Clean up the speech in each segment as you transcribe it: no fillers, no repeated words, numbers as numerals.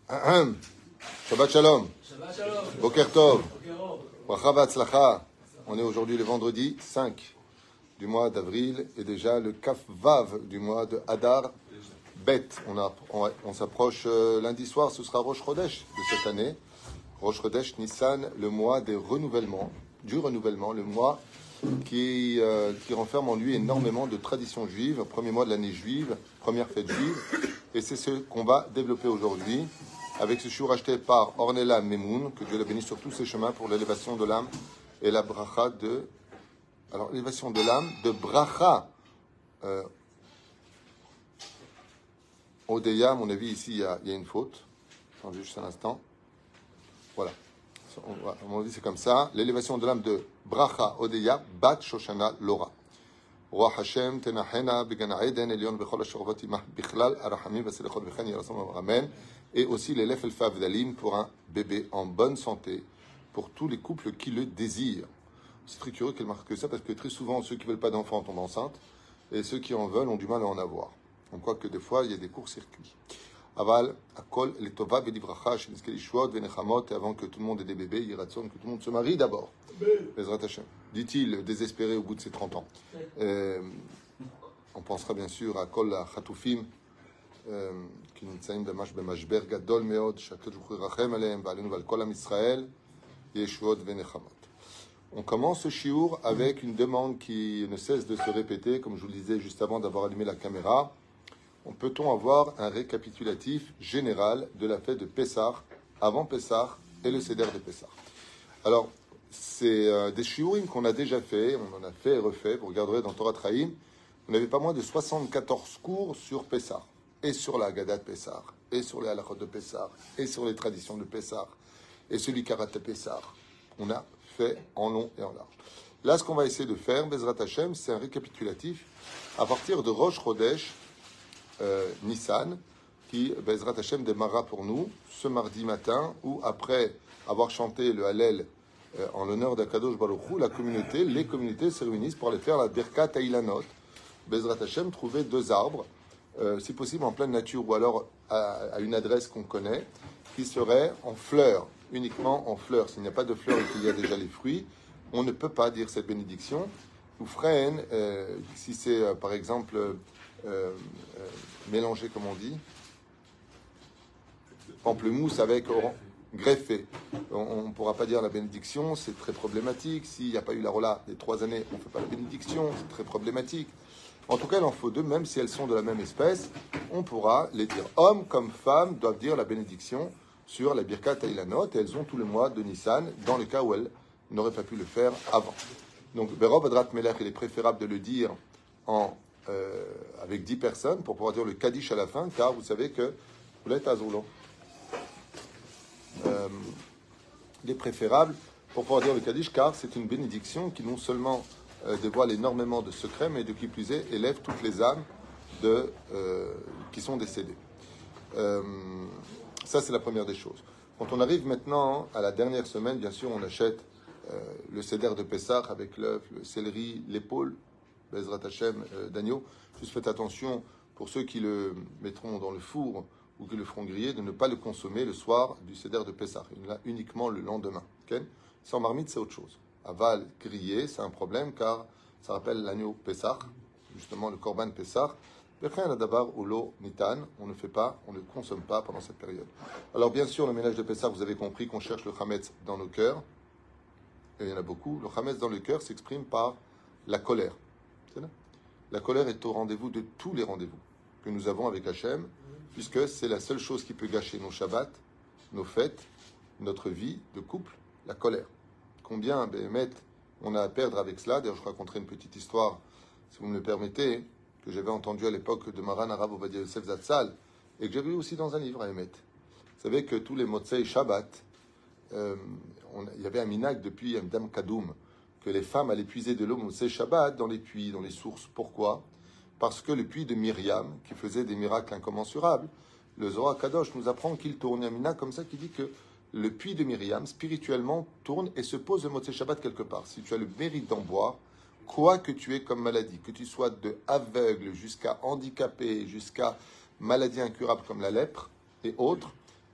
Shabbat Shalom. Shabbat Shalom. Boker Tov. Bracha v'atzlacha. On est aujourd'hui le vendredi 5 du mois d'avril et déjà le Kaf Vav du mois de Hadar Bet. On s'approche lundi soir, ce sera Rosh Chodesh de cette année. Rosh Chodesh Nissan, le mois des renouvellements, du renouvellement, le mois qui renferme en lui énormément de traditions juives, premier mois de l'année juive, première fête juive, et c'est ce qu'on va développer aujourd'hui avec ce shiur acheté par Ornella Memoun, que Dieu la bénisse sur tous ses chemins pour l'élévation de l'âme et la bracha de... Alors, l'élévation de l'âme, de bracha. Odeya, à mon avis, ici, il y a une faute. Attendez juste un instant. Voilà. À mon avis, c'est comme ça. L'élévation de l'âme de bracha Odeya, Bat Shoshana Lora. Roi Hashem, Tenahena, Begana Eden, Elion, Bechol Ashorvot, Imah, Bichlal, Arachamim, Vaselechot, Bechen, Yerasam, Amen. Et aussi les Lef El Fav Dalim pour un bébé en bonne santé, pour tous les couples qui le désirent. C'est très curieux qu'elle marque ça parce que très souvent, ceux qui ne veulent pas d'enfants tombent enceintes et ceux qui en veulent ont du mal à en avoir. On croit que des fois, il y a des courts-circuits. Aval, Akol, Letova, Velivracha, Sheniske Lishwot, Venechamot, et avant que tout le monde ait des bébés, Yiratson, que tout le monde se marie d'abord. Bezrat Hashem. Dit-il, désespéré au bout de ses 30 ans. On pensera bien sûr à Kol Khatoufim, qui nitzaim b'mash b'mashber gadol meod, שהקדוש ברוך הוא ירחם עליהם ועלינו ועל כל עם ישראל, ישועות ונחמות. On commence ce shiur avec une demande qui ne cesse de se répéter, comme je vous le disais juste avant d'avoir allumé la caméra. Peut-on avoir un récapitulatif général de la fête de Pessah, avant Pessah et le Seder de Pessah? Alors, c'est des shiurim qu'on a déjà fait, on en a fait et refait, vous regarderez dans Torah Traim, on avait pas moins de 74 cours sur Pessah, et sur la Haggadah de Pessah, et sur les halachot de Pessah, et sur les traditions de Pessah, et celui Karat de Pessah. On a fait en long et en large. Là, ce qu'on va essayer de faire, Bezrat Hashem, c'est un récapitulatif à partir de Rosh Chodesh Nissan, qui, Bezrat Hashem, démarrera pour nous ce mardi matin, où après avoir chanté le Hallel en l'honneur d'Akadosh Baruch Hu, les communautés se réunissent pour aller faire la Birkat Hailanot. Bezrat Hashem, trouver 2 arbres, si possible en pleine nature, ou alors à une adresse qu'on connaît, qui serait en fleurs, uniquement en fleurs. S'il n'y a pas de fleurs et qu'il y a déjà les fruits, on ne peut pas dire cette bénédiction. Ou freine, si c'est par exemple mélangé, comme on dit, pamplemousse avec greffé. On ne pourra pas dire la bénédiction, c'est très problématique. S'il n'y a pas eu la rola des 3 années, on ne fait pas la bénédiction, c'est très problématique. En tout cas, il en faut 2, même si elles sont de la même espèce, on pourra les dire. Hommes comme femmes doivent dire la bénédiction sur la Birkat Hailanot, et elles ont tout le mois de Nissan, dans le cas où elles n'auraient pas pu le faire avant. Donc, Berov Adrat Melech, il est préférable de le dire avec 10 personnes pour pouvoir dire le Kaddish à la fin, car vous savez que vous l'êtes azoulo. Il est préférable pour pouvoir dire le Kaddish, car c'est une bénédiction qui non seulement dévoile énormément de secrets, mais de qui plus est, élève toutes les âmes qui sont décédées. Ça, c'est la première des choses. Quand on arrive maintenant à la dernière semaine, bien sûr, on achète le Seder de Pessah avec l'œuf, le céleri, l'épaule, Bezrat Hashem, d'agneau. Juste faites attention, pour ceux qui le mettront dans le four ou qui le feront griller, de ne pas le consommer le soir du Seder de Pessah, uniquement le lendemain. Okay? Sans marmite, c'est autre chose. Aval, grillé, c'est un problème car ça rappelle l'agneau Pessah, justement le Korban Pessah. Dabar ou l'eau nitan, on ne fait pas, on ne consomme pas pendant cette période. Alors bien sûr, le ménage de Pessah, vous avez compris qu'on cherche le Chametz dans nos cœurs. Et il y en a beaucoup. Le Chametz dans le cœur s'exprime par la colère. La colère est au rendez-vous de tous les rendez-vous que nous avons avec Hachem, puisque c'est la seule chose qui peut gâcher nos Shabbats, nos fêtes, notre vie de couple, la colère. Combien, on a à perdre avec cela. D'ailleurs, je raconterai une petite histoire, si vous me le permettez, que j'avais entendu à l'époque de Maran Arav Ovadia Yosef Zatzal, et que j'avais lu aussi dans un livre à Emet. Vous savez que tous les Motzei Shabbat, il y avait un minag depuis Dam Kadoum, que les femmes allaient puiser de l'eau Motzei Shabbat dans les puits, dans les sources. Pourquoi? Parce que le puits de Myriam, qui faisait des miracles incommensurables, le Zohar Kadosh nous apprend qu'il tourne. Un minag comme ça qui dit que le puits de Myriam, spirituellement, tourne et se pose le Motzei Shabbat quelque part. Si tu as le mérite d'en boire, quoi que tu aies comme maladie, que tu sois de aveugle jusqu'à handicapé, jusqu'à maladie incurable comme la lèpre et autres,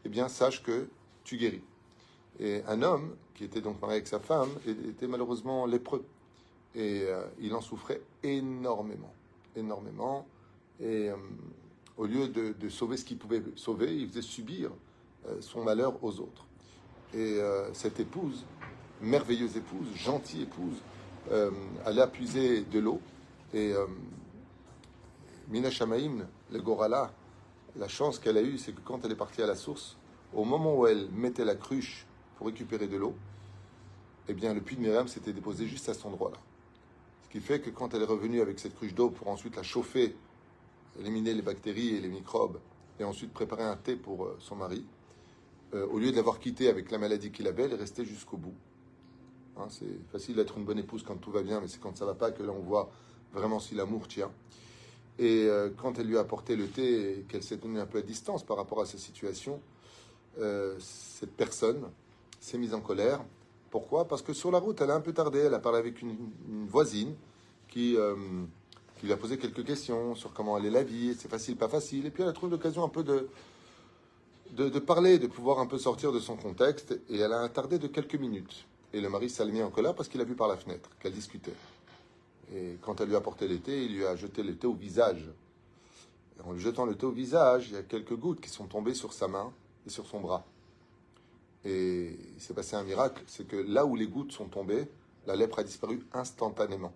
eh bien, sache que tu guéris. Et un homme qui était donc marié avec sa femme était malheureusement lépreux. Et il en souffrait énormément, énormément. Et au lieu de sauver ce qu'il pouvait sauver, il faisait subir son malheur aux autres. Et cette épouse, merveilleuse épouse, gentille épouse, allait puiser de l'eau. Et Mina Shamaim, le Gorala, la chance qu'elle a eue, c'est que quand elle est partie à la source, au moment où elle mettait la cruche pour récupérer de l'eau, eh bien, le puits de Myriam s'était déposé juste à cet endroit-là. Ce qui fait que quand elle est revenue avec cette cruche d'eau pour ensuite la chauffer, éliminer les bactéries et les microbes, et ensuite préparer un thé pour son mari, au lieu de l'avoir quitté avec la maladie qu'il avait, elle est restée jusqu'au bout. Hein, c'est facile d'être une bonne épouse quand tout va bien, mais c'est quand ça va pas que là on voit vraiment si l'amour tient. Et quand elle lui a apporté le thé et qu'elle s'est tenue un peu à distance par rapport à sa situation, cette personne s'est mise en colère. Pourquoi? Parce que sur la route, elle a un peu tardé. Elle a parlé avec une voisine qui lui a posé quelques questions sur comment allait la vie, c'est facile, pas facile. Et puis elle a trouvé l'occasion un peu de parler, de pouvoir un peu sortir de son contexte. Et elle a tardé de quelques minutes. Et le mari s'est mis en colère parce qu'il a vu par la fenêtre qu'elle discutait. Et quand elle lui a apporté le thé, il lui a jeté le thé au visage. Et en lui jetant le thé au visage, il y a quelques gouttes qui sont tombées sur sa main et sur son bras. Et il s'est passé un miracle, c'est que là où les gouttes sont tombées, la lèpre a disparu instantanément.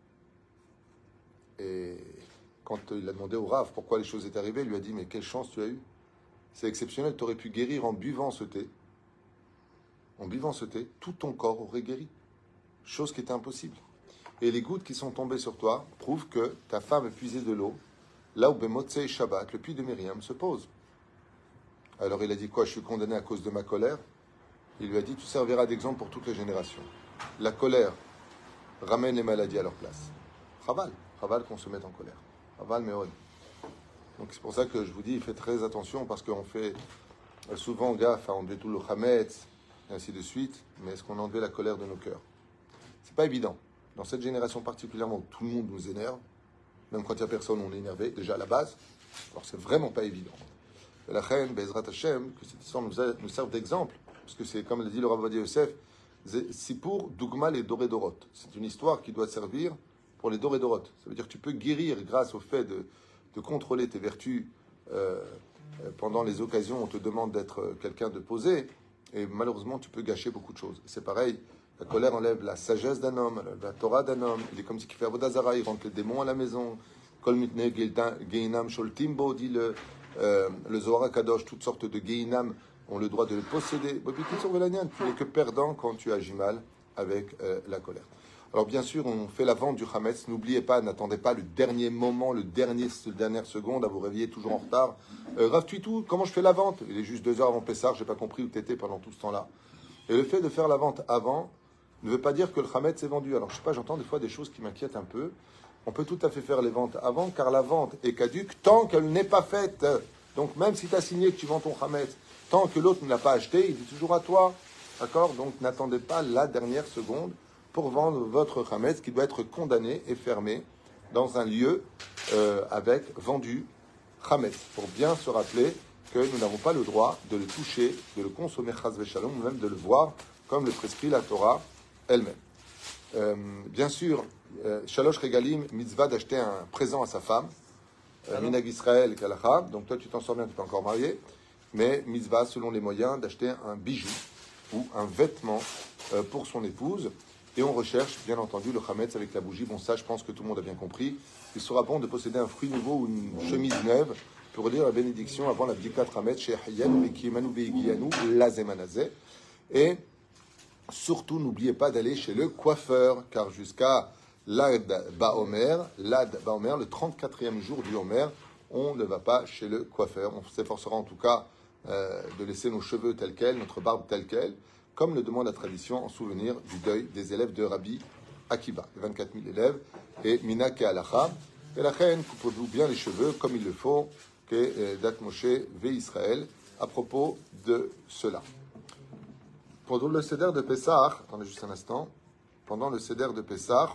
Et quand il a demandé au Rav pourquoi les choses étaient arrivées, il lui a dit, mais quelle chance tu as eue. C'est exceptionnel, tu aurais pu guérir en buvant ce thé. En buvant ce thé, tout ton corps aurait guéri. Chose qui était impossible. Et les gouttes qui sont tombées sur toi prouvent que ta femme a puisé de l'eau là où Bemotsei Shabbat, le puits de Myriam, se pose. Alors il a dit quoi? Je suis condamné à cause de ma colère. Il lui a dit, tu serviras d'exemple pour toutes les générations. La colère ramène les maladies à leur place. Chaval qu'on se mette en colère. Chaval meod. Donc c'est pour ça que je vous dis, faites très attention parce qu'on fait souvent gaffe à enlever tout le chametz et ainsi de suite. Mais est-ce qu'on a enlevé la colère de nos cœurs? C'est pas évident. Dans cette génération particulièrement où tout le monde nous énerve, même quand il n'y a personne, on est énervé, déjà à la base. Alors c'est vraiment pas évident. Et la reine, Bezrat Hashem, que cette histoire nous serve d'exemple, parce que c'est comme l'a dit le Rav Ovadia Yosef, Sipour, Dougma et Doré-Dorot. C'est une histoire qui doit servir pour les Doré-Dorot. Ça veut dire que tu peux guérir grâce au fait de contrôler tes vertus pendant les occasions où on te demande d'être quelqu'un de posé, et malheureusement tu peux gâcher beaucoup de choses. C'est pareil. La colère enlève la sagesse d'un homme, la Torah d'un homme. Il est comme si qui fait Avodah Zarah, il rentre les démons à la maison. Kol mitne geinam sholtimbo, dit le Zohar Kadosh, toutes sortes de geinam ont le droit de le posséder. Tu n'es que perdant quand tu agis mal avec la colère. Alors bien sûr, on fait la vente du Hametz. N'oubliez pas, n'attendez pas le dernier moment, la dernière seconde à vous réveiller toujours en retard. Rav Tuitou, comment je fais la vente? Il est juste 2 heures avant Pessah, j'ai pas compris où tu étais pendant tout ce temps-là. Et le fait de faire la vente avant ne veut pas dire que le Hametz est vendu. Alors, je sais pas, j'entends des fois des choses qui m'inquiètent un peu. On peut tout à fait faire les ventes avant, car la vente est caduque tant qu'elle n'est pas faite. Donc, même si tu as signé que tu vends ton Hametz, tant que l'autre ne l'a pas acheté, il est toujours à toi. D'accord? Donc, n'attendez pas la dernière seconde pour vendre votre Hametz qui doit être condamné et fermé dans un lieu avec vendu Hametz. Pour bien se rappeler que nous n'avons pas le droit de le toucher, de le consommer chas v'shalom, ou même de le voir comme le prescrit la Torah elle-même. Bien sûr, Shalosh Regalim, mitzvah d'acheter un présent à sa femme, Minag Israël Kalacha, donc toi tu t'en sors bien, tu n'es pas encore marié, mais mitzvah selon les moyens d'acheter un bijou ou un vêtement pour son épouse, et on recherche bien entendu le chametz avec la bougie. Bon, ça je pense que tout le monde a bien compris. Il sera bon de posséder un fruit nouveau ou une chemise neuve pour lire la bénédiction avant la bdikat chametz chez Hayyan, Mekimanu Beigiyanu, Lazemanazé. Et surtout, n'oubliez pas d'aller chez le coiffeur, car jusqu'à l'Ad Baomer, le 34e jour du Homer, on ne va pas chez le coiffeur. On s'efforcera en tout cas de laisser nos cheveux tels quels, notre barbe telle quelle, comme le demande la tradition en souvenir du deuil des élèves de Rabbi Akiba, les 24 000 élèves, et Mina Ke'alacha. Et la reine, coupez-vous bien les cheveux comme il le faut, que Dat Moshe ve Israël, à propos de cela. Pendant le Seder de Pessah, attendez juste un instant, pendant le Seder de Pessah,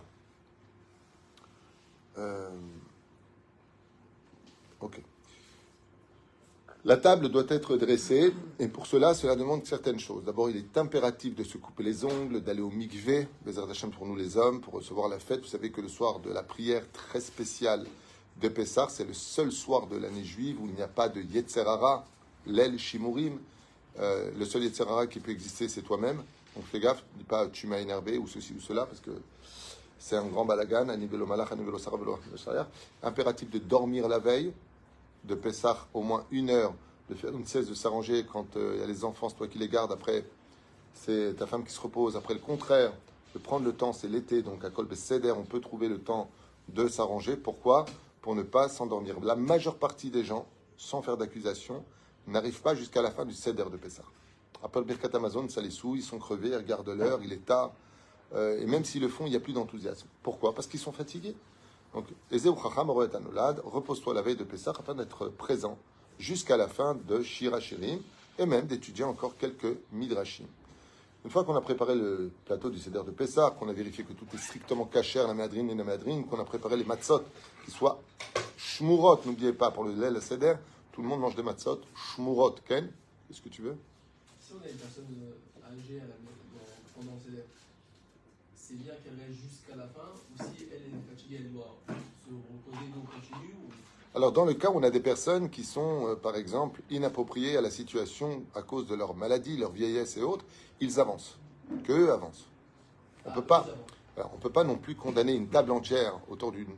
ok. La table doit être dressée, et pour cela demande certaines choses. D'abord, il est impératif de se couper les ongles, d'aller au mikvé, Bezrat Hashem pour nous les hommes, pour recevoir la fête. Vous savez que le soir de la prière très spéciale de Pessah, c'est le seul soir de l'année juive où il n'y a pas de Yetzer Hara, l'El Shimurim. Le seul Yetzer Hara qui peut exister, c'est toi-même. Donc fais gaffe, dis pas tu m'as énervé ou ceci ou cela, parce que c'est un grand balagan, impératif de dormir la veille, de Pessah au moins 1 heure, de faire une cesse de s'arranger quand il y a les enfants, c'est toi qui les gardes, après c'est ta femme qui se repose, après le contraire, de prendre le temps, c'est l'été, donc à Kol Seder, on peut trouver le temps de s'arranger. Pourquoi? Pour ne pas s'endormir. La majeure partie des gens, sans faire d'accusation, n'arrivent pas jusqu'à la fin du Seder de Pessah. Après le Birkat Amazon, ça les saoule, ils sont crevés, ils regardent l'heure, il est tard, et même s'ils le font, il n'y a plus d'enthousiasme. Pourquoi? Parce qu'ils sont fatigués. Donc, repose-toi la veille de Pessah afin d'être présent jusqu'à la fin de Shir HaShirim et même d'étudier encore quelques Midrashim. Une fois qu'on a préparé le plateau du Seder de Pessah, qu'on a vérifié que tout est strictement kasher, la méadrine et la méadrine, qu'on a préparé les matzot qui soient shmurot, n'oubliez pas, pour le lait, le Seder, tout le monde mange des matzot, shmurot. Ken, qu'est-ce que tu veux? Si on a une personne âgée pendant le Seder, c'est bien qu'elle reste jusqu'à la fin, ou si elle est fatiguée, elle doit se reposer, donc continue ou... Alors, dans le cas où on a des personnes qui sont, par exemple, inappropriées à la situation à cause de leur maladie, leur vieillesse et autres, ils avancent. Qu'eux avancent. On peut pas, alors, on peut pas non plus condamner une table entière autour du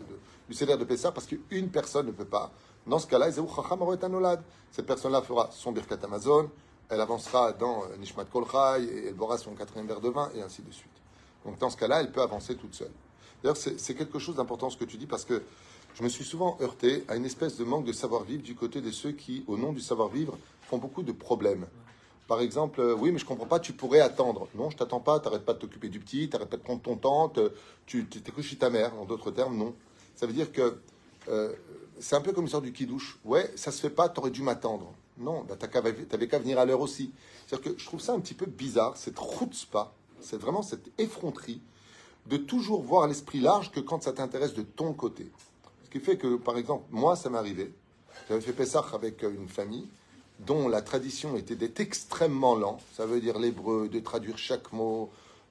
Seder de Pessah parce qu'une personne ne peut pas. Dans ce cas-là, cette personne-là fera son Birkat Amazon, elle avancera dans Nishmat Kol Chai, et elle boira son 4e verre de vin, et ainsi de suite. Donc, dans ce cas-là, elle peut avancer toute seule. D'ailleurs, c'est quelque chose d'important ce que tu dis parce que je me suis souvent heurté à une espèce de manque de savoir-vivre du côté de ceux qui, au nom du savoir-vivre, font beaucoup de problèmes. Par exemple, oui, mais je comprends pas, tu pourrais attendre. Non, je t'attends pas, t'arrêtes pas de t'occuper du petit, t'arrêtes pas de prendre ton temps, tu t'écoutes chez ta mère. En d'autres termes, non. Ça veut dire que c'est un peu comme l'histoire du kidouche. Ouais, ça se fait pas, t'aurais dû m'attendre. Non, bah, t'avais qu'à venir à l'heure aussi. C'est-à-dire que je trouve ça un petit peu bizarre, cette chutzpah, c'est vraiment cette effronterie de toujours voir l'esprit large que quand ça t'intéresse de ton côté. Ce qui fait que, par exemple, moi, ça m'est arrivé. J'avais fait Pessah avec une famille dont la tradition était d'être extrêmement lent. Ça veut dire l'hébreu, de traduire chaque mot.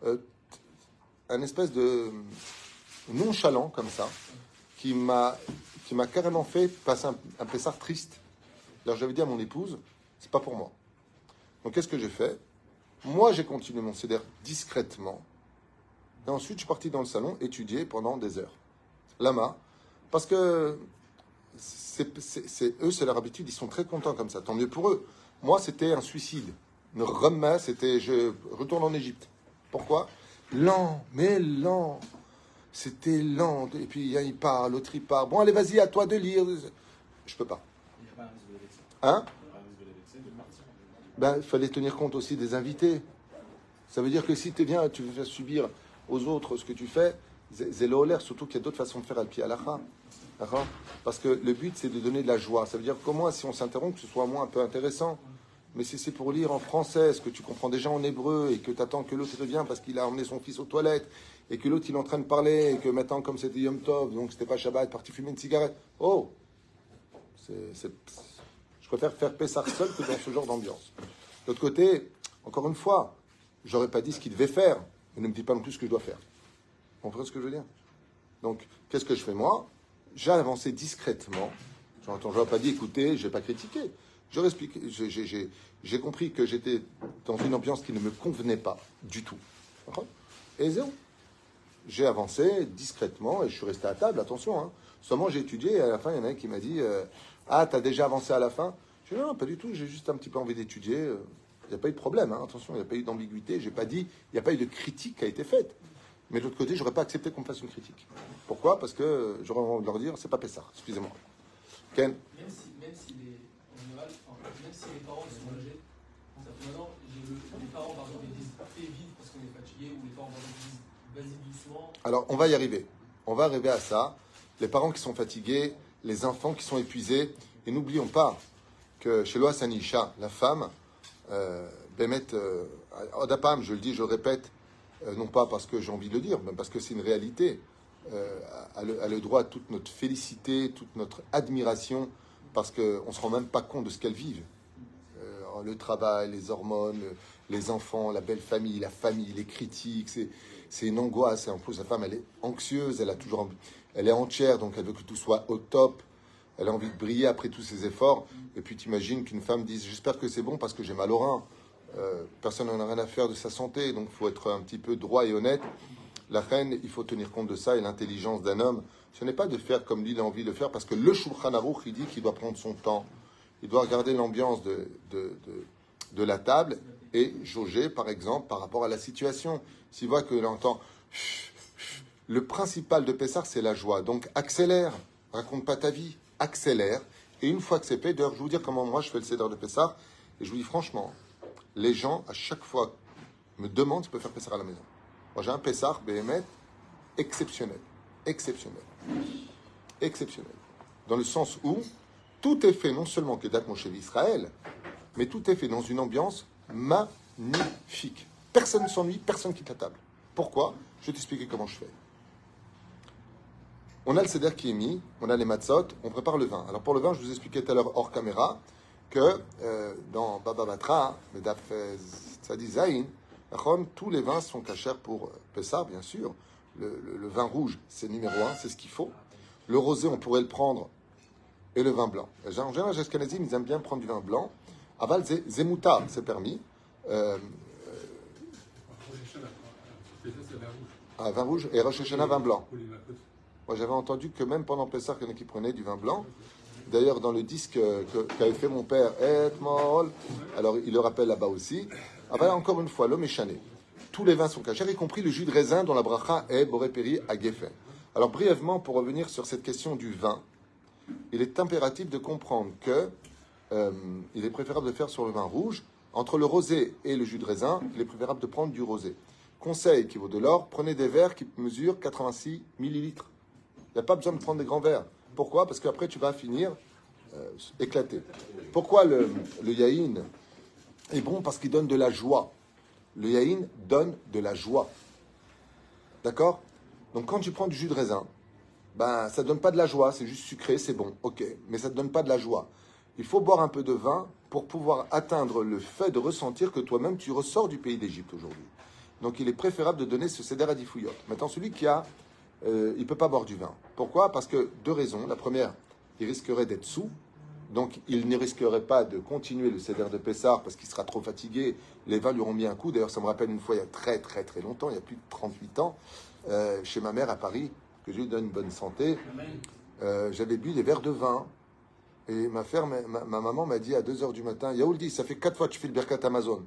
Un espèce de nonchalant comme ça, qui m'a carrément fait passer un Pessah triste. Alors j'avais dit à mon épouse, c'est pas pour moi. Donc qu'est-ce que j'ai fait? Moi, j'ai continué mon seder discrètement. Et ensuite, je suis parti dans le salon étudier pendant des heures. Lama, parce que eux, c'est leur habitude, ils sont très contents comme ça. Tant mieux pour eux. Moi, c'était un suicide. Une remesse, c'était je retourne en Égypte. Pourquoi? Lent, mais lent. C'était lent. Et puis il part, l'autre il part. Bon, allez, vas-y, à toi de lire. Je peux pas. Il n'y a pas un risque de vexer. Hein? Il n'y a pas un risque de vexer de partir. Ben, il fallait tenir compte aussi des invités. Ça veut dire que si tu viens, tu veux faire subir aux autres ce que tu fais, c'est l'air, surtout qu'il y a d'autres façons de faire à pied à la fin. D'accord? Parce que le but, c'est de donner de la joie. Ça veut dire qu'au moins, si on s'interrompt, que ce soit moins un peu intéressant. Mais si c'est pour lire en français, ce que tu comprends déjà en hébreu, et que tu attends que l'autre revienne parce qu'il a emmené son fils aux toilettes, et que l'autre il est en train de parler, et que maintenant, comme c'était Yom Tov, donc c'était pas Shabbat, parti fumer une cigarette. Oh! Je préfère faire Pessah seul que dans ce genre d'ambiance. De l'autre côté, encore une fois, j'aurais pas dit ce qu'il devait faire, mais ne me dis pas non plus ce que je dois faire. Vous comprenez ce que je veux dire? Donc, qu'est-ce que je fais moi? J'ai avancé discrètement. Je n'aurais pas dit, écoutez, je n'ai pas critiqué. J'ai compris que j'étais dans une ambiance qui ne me convenait pas du tout. Et zéro. J'ai avancé discrètement et je suis resté à table, attention. Hein. Seulement j'ai étudié et à la fin, il y en a un qui m'a dit ah, t'as déjà avancé à la fin? Je dis non, pas du tout, j'ai juste un petit peu envie d'étudier. Il n'y a pas eu de problème, hein. Attention, il n'y a pas eu d'ambiguïté. J'ai pas dit, il n'y a pas eu de critique qui a été faite. Mais de l'autre côté, j'aurais pas accepté qu'on me fasse une critique. Pourquoi? Parce que j'aurais envie de leur dire, c'est pas Pessah, excusez-moi. Ken? Même si les parents sont âgés, maintenant, les parents, par exemple, ils disent fais vite parce qu'on est fatigué, ou les parents, par exemple, disent vas-y doucement. Alors, on va y arriver. On va arriver à ça. Les parents qui sont fatigués, les enfants qui sont épuisés. Et n'oublions pas que chez Loa Sanisha, la femme, Bémet, Odapam, je le dis, je le répète, non pas parce que j'ai envie de le dire, mais parce que c'est une réalité, a le droit à toute notre félicité, toute notre admiration parce qu'on ne se rend même pas compte de ce qu'elles vivent. Le travail, les hormones, les enfants, la belle famille, les critiques, c'est une angoisse. Et en plus, la femme, elle est anxieuse, elle est entière, donc elle veut que tout soit au top. Elle a envie de briller après tous ses efforts. Et puis, tu imagines qu'une femme dise, j'espère que c'est bon parce que j'ai mal au rein. Personne n'en a rien à faire de sa santé, donc il faut être un petit peu droit et honnête. La reine, il faut tenir compte de ça, et l'intelligence d'un homme, ce n'est pas de faire comme lui il a envie de le faire, parce que le Shulchan Aruch, il dit qu'il doit prendre son temps. Il doit regarder l'ambiance de la table et jauger, par exemple, par rapport à la situation. S'il voit qu'il entend... Le principal de Pessah, c'est la joie. Donc, accélère. Raconte pas ta vie. Accélère. Et une fois que c'est fait, d'ailleurs, je vais vous dire comment moi je fais le Seder de Pessah. Et je vous dis franchement, les gens, à chaque fois, me demandent si je peux faire Pessah à la maison. Moi, j'ai un Pessah, Béhémet, exceptionnel. Exceptionnel. Exceptionnel. Dans le sens où tout est fait, non seulement que date mon chez Israël, mais tout est fait dans une ambiance magnifique. Personne ne s'ennuie, personne quitte la table. Pourquoi? Je vais t'expliquer comment je fais. On a le seder qui est mis, on a les matzot, on prépare le vin. Alors pour le vin, je vous expliquais tout à l'heure hors caméra que dans Baba Batra, Medaf Tzadi Zayin, tous les vins sont cachers pour Pessah, bien sûr. Le vin rouge, c'est numéro 1, c'est ce qu'il faut. Le rosé, on pourrait le prendre, et le vin blanc. En général, les Ashkenazim, ils aiment bien prendre du vin blanc. Aval, Zemouta, c'est permis. Vin rouge et Rosh Hashanah, vin blanc. Moi, j'avais entendu que même pendant Pessah, il y en a qui prenaient du vin blanc. D'ailleurs, dans le disque qu'avait fait mon père, Etmol, alors il le rappelle là-bas aussi. Aval, encore une fois, l'homme est chané. Tous les vins sont cachers, y compris le jus de raisin dont la bracha est Boré-Péri à Geffen. Alors, brièvement, pour revenir sur cette question du vin, il est impératif de comprendre que il est préférable de faire sur le vin rouge. Entre le rosé et le jus de raisin, il est préférable de prendre du rosé. Conseil qui vaut de l'or, prenez des verres qui mesurent 86 millilitres. Il n'y a pas besoin de prendre des grands verres. Pourquoi? Parce qu'après, tu vas finir éclaté. Pourquoi le yaïn est bon? Parce qu'il donne de la joie. Le yaïn donne de la joie. D'accord? Donc quand tu prends du jus de raisin, ben, ça ne donne pas de la joie, c'est juste sucré, c'est bon, ok, mais ça ne donne pas de la joie. Il faut boire un peu de vin pour pouvoir atteindre le fait de ressentir que toi-même, tu ressors du pays d'Égypte aujourd'hui. Donc il est préférable de donner ce Seder à Difuyot. Maintenant, celui qui a, il ne peut pas boire du vin. Pourquoi? Parce que deux raisons. La première, il risquerait d'être saoul, donc il ne risquerait pas de continuer le Seder de Pessah parce qu'il sera trop fatigué. Les vins lui auront mis un coup. D'ailleurs, ça me rappelle une fois, il y a très très très longtemps, il y a plus de 38 ans, chez ma mère à Paris, que je lui donne une bonne santé, j'avais bu des verres de vin. Et ma maman m'a dit à 2h du matin, Yaouldi, ça fait 4 fois que tu fais le Birkat Amazon.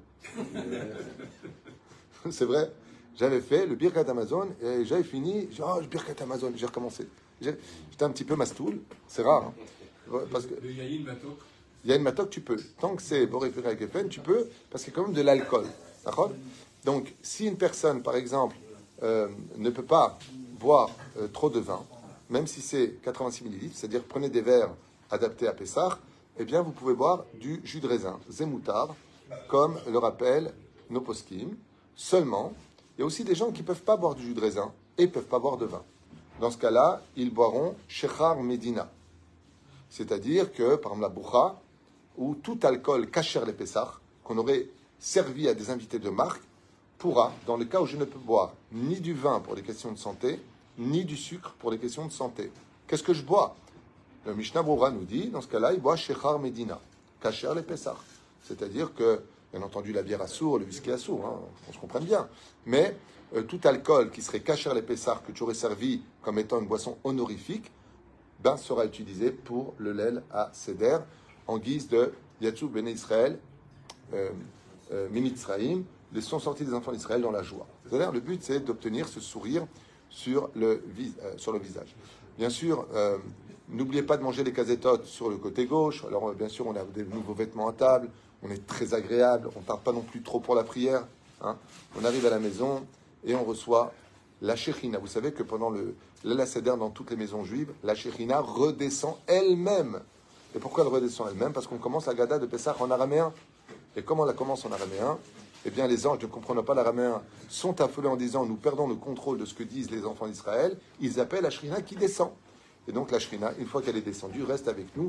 C'est vrai. J'avais fait le Birkat Amazon et j'avais fini. Le Birkat Amazon, j'ai recommencé. J'étais un petit peu mastoul. C'est rare. Hein, parce que le Yaïn Matok. Yaïn Matok, tu peux. Tant que c'est Boré Péri à Geffen, tu peux, parce qu'il y a quand même de l'alcool. D'accord? Donc, si une personne, par exemple, ne peut pas boire trop de vin, même si c'est 86 millilitres, c'est-à-dire prenez des verres adaptés à Pessah, eh bien vous pouvez boire du jus de raisin, Zemoutar, comme le rappellent nos poskim. Seulement, il y a aussi des gens qui ne peuvent pas boire du jus de raisin et ne peuvent pas boire de vin. Dans ce cas-là, ils boiront Shechar Medina. C'est-à-dire que, par exemple, la boucha, ou tout alcool kasher les Pessah, qu'on aurait servi à des invités de marque, pourra, dans le cas où je ne peux boire ni du vin pour les questions de santé, ni du sucre pour les questions de santé. Qu'est-ce que je bois? Le Mishnah Brura nous dit, dans ce cas-là, il boit Shechar Medina, kasher les Pessah. C'est-à-dire que, bien entendu, la bière assour, le whisky assour, hein, on se comprenne bien. Mais tout alcool qui serait kasher les Pessah, que tu aurais servi comme étant une boisson honorifique, ben, sera utilisé pour le lel à Seder, en guise de Yatsou Bene Israël, Mimitzraïm, les sont sortis des enfants d'Israël dans la joie. C'est-à-dire, le but, c'est d'obtenir ce sourire sur le visage. Bien sûr, n'oubliez pas de manger les casetotes sur le côté gauche. Alors, bien sûr, on a des nouveaux vêtements à table. On est très agréable. On ne tarde pas non plus trop pour la prière. Hein. On arrive à la maison et on reçoit la Shechina. Vous savez que pendant le Seder dans toutes les maisons juives, la Shechina redescend elle-même. Et pourquoi elle redescend elle-même? Parce qu'on commence la Gada de Pessah en araméen. Et comment on la commence en araméen? Eh bien, les anges ne comprenant pas l'araméen sont affolés en disant « Nous perdons le contrôle de ce que disent les enfants d'Israël ». Ils appellent la Shrina qui descend. Et donc la Shrina, une fois qu'elle est descendue, reste avec nous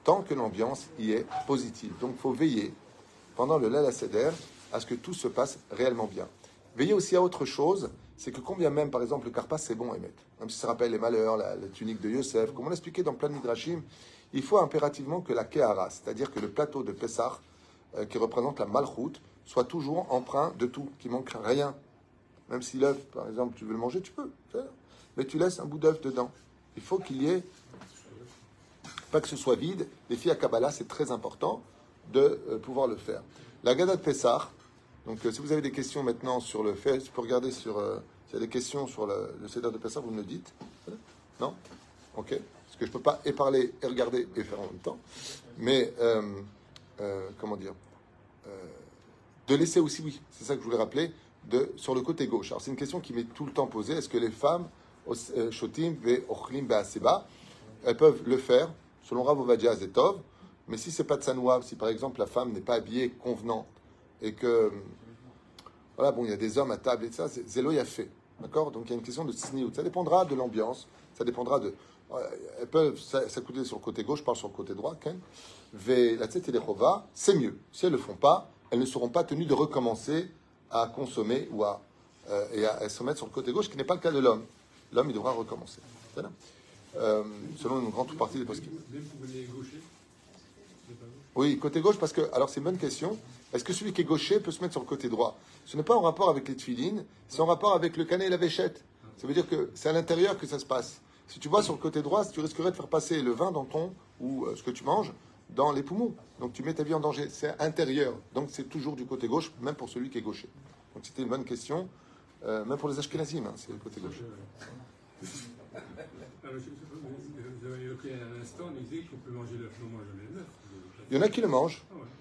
tant que l'ambiance y est positive. Donc il faut veiller pendant le Leil HaSeder à ce que tout se passe réellement bien. Veillez aussi à autre chose, c'est que combien même, par exemple, le karpas, c'est bon à émettre. Même si ça rappelle les malheurs, la tunique de Yosef, comme on l'a expliqué dans plein de midrashim, il faut impérativement que la kehara, c'est-à-dire que le plateau de Pessah, qui représente la malchoute, soit toujours empreint de tout, qu'il manque rien. Même si l'œuf, par exemple, tu veux le manger, tu peux, mais tu laisses un bout d'œuf dedans. Il faut qu'il y ait, pas que ce soit vide. Les filles à Kabbalah, c'est très important de pouvoir le faire. La Gada de Pessah, donc si vous avez des questions maintenant sur le fait, tu peux regarder sur, s'il y a des questions sur le Seder de Pessah, vous me le dites. Non? Ok. Parce que je ne peux pas et parler, et regarder, et faire en même temps. Mais, comment dire, de laisser aussi, oui, c'est ça que je voulais rappeler, sur le côté gauche. Alors c'est une question qui m'est tout le temps posée. Est-ce que les femmes, shotim ve ochlim be'aseba, elles peuvent le faire, selon Rav Ovadia Zetov, mais si c'est pas de sanoua, si par exemple la femme n'est pas habillée convenant, et que, voilà, bon, il y a des hommes à table et ça, c'est Zélo y a fait. D'accord? Donc il y a une question de tsniout. Ça dépendra de l'ambiance, ça dépendra de. Elles peuvent s'accouder sur le côté gauche, je parle sur le côté droit. La tête et les chova, c'est mieux. Si elles ne le font pas, elles ne seront pas tenues de recommencer à consommer ou à se mettre sur le côté gauche, ce qui n'est pas le cas de l'homme. L'homme, il devra recommencer. Selon une grande partie des postes. Même pour les gauchers? Oui, côté gauche, parce que, alors c'est une bonne question. Est-ce que celui qui est gaucher peut se mettre sur le côté droit? Ce n'est pas en rapport avec les tefilines, c'est en rapport avec le canet et la véchette. Ça veut dire que c'est à l'intérieur que ça se passe. Si tu bois sur le côté droit, tu risquerais de faire passer le vin dans ton, ou ce que tu manges, dans les poumons. Donc tu mets ta vie en danger. C'est intérieur. Donc c'est toujours du côté gauche, même pour celui qui est gaucher. Donc c'était une bonne question, même pour les ashkénazim, hein, c'est le côté gauche. Vous avez évoqué à l'instant, on disait qu'on peut manger l'œuf, non, moi jamais l'œuf. Il y en a qui le mangent.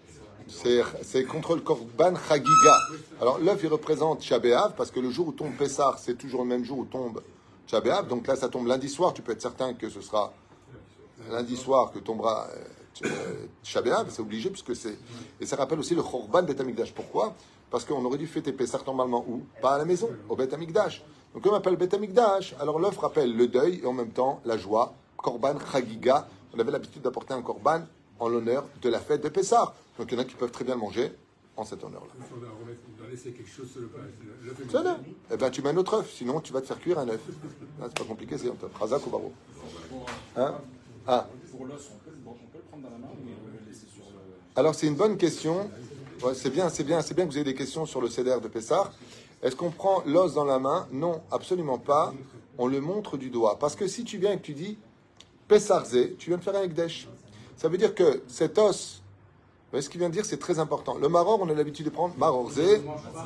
C'est contre le Korban Chagiga. Alors l'œuf, il représente Shabéav, parce que le jour où tombe Pessah, c'est toujours le même jour où tombe Shabéav. Donc là, ça tombe lundi soir. Tu peux être certain que ce sera lundi soir que tombera Shabéav. C'est obligé, puisque c'est. Et ça rappelle aussi le Korban Bet Amikdash. Pourquoi? Parce qu'on aurait dû fêter Pessah normalement où? Pas à la maison, au Bet Amikdash. Donc comme on appelle Bet Amikdash, alors l'œuf rappelle le deuil et en même temps la joie. Korban Chagiga. On avait l'habitude d'apporter un Korban en l'honneur de la fête de Pessah. Donc il y en a qui peuvent très bien le manger en cet honneur-là. On doit laisser quelque chose sur le pain. C'est là. Eh bien, tu mets un autre œuf, sinon tu vas te faire cuire un œuf. Ah, c'est pas compliqué, c'est un œuf. Razak ou baro. Hein? Ah. Pour l'os, on peut le prendre dans la main ou le laisser sur le... Alors c'est une bonne question. Ouais, c'est bien que vous ayez des questions sur le Seder de Pessah. Est-ce qu'on prend l'os dans la main? Non, absolument pas. On le montre du doigt. Parce que si tu viens et que tu dis Pessahzé, tu viens de faire un Ekdesh. Ça veut dire que cet os, vous voyez ce qu'il vient de dire, c'est très important. Le maror, on a l'habitude de prendre marorzé.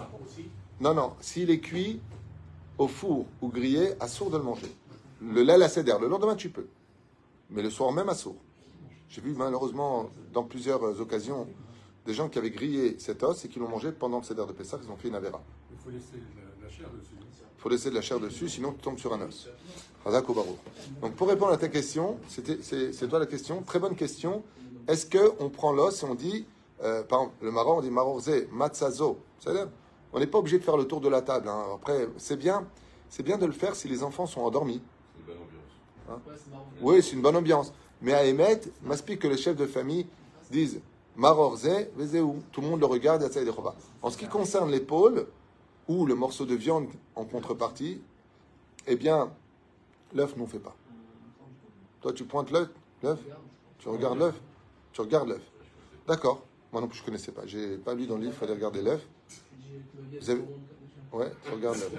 Non, s'il est cuit au four ou grillé, assourd de le manger. Le Leil HaSeder, le lendemain tu peux. Mais le soir même assourd. J'ai vu malheureusement dans plusieurs occasions des gens qui avaient grillé cet os et qui l'ont mangé pendant le Seder de Pessah, ils ont fait une avéra. Il faut laisser la chair dessus. Il faut laisser de la chair dessus, sinon tu tombes sur un os. Razak ou baro. Donc pour répondre à ta question, c'est toi la question, très bonne question. Est-ce qu'on prend l'os et on dit, par exemple, le maror, on dit marorzé, matzazo. C'est-à-dire, on n'est pas obligé de faire le tour de la table. Hein. Après, c'est bien de le faire si les enfants sont endormis. C'est une bonne ambiance. Hein? Oui, c'est une bonne ambiance. Mais à Emet, m'aspire que les chefs de famille disent marorzé, vezéou. Tout le monde le regarde, et ça des repas. En ce qui concerne l'épaule, ou le morceau de viande en contrepartie, eh bien, l'œuf n'en fait pas. Toi, tu pointes l'œuf, tu regardes l'œuf. D'accord. Moi non plus, je ne connaissais pas. J'ai pas lu dans le livre, il fallait regarder l'œuf. Vous avez... Ouais, tu regardes l'œuf.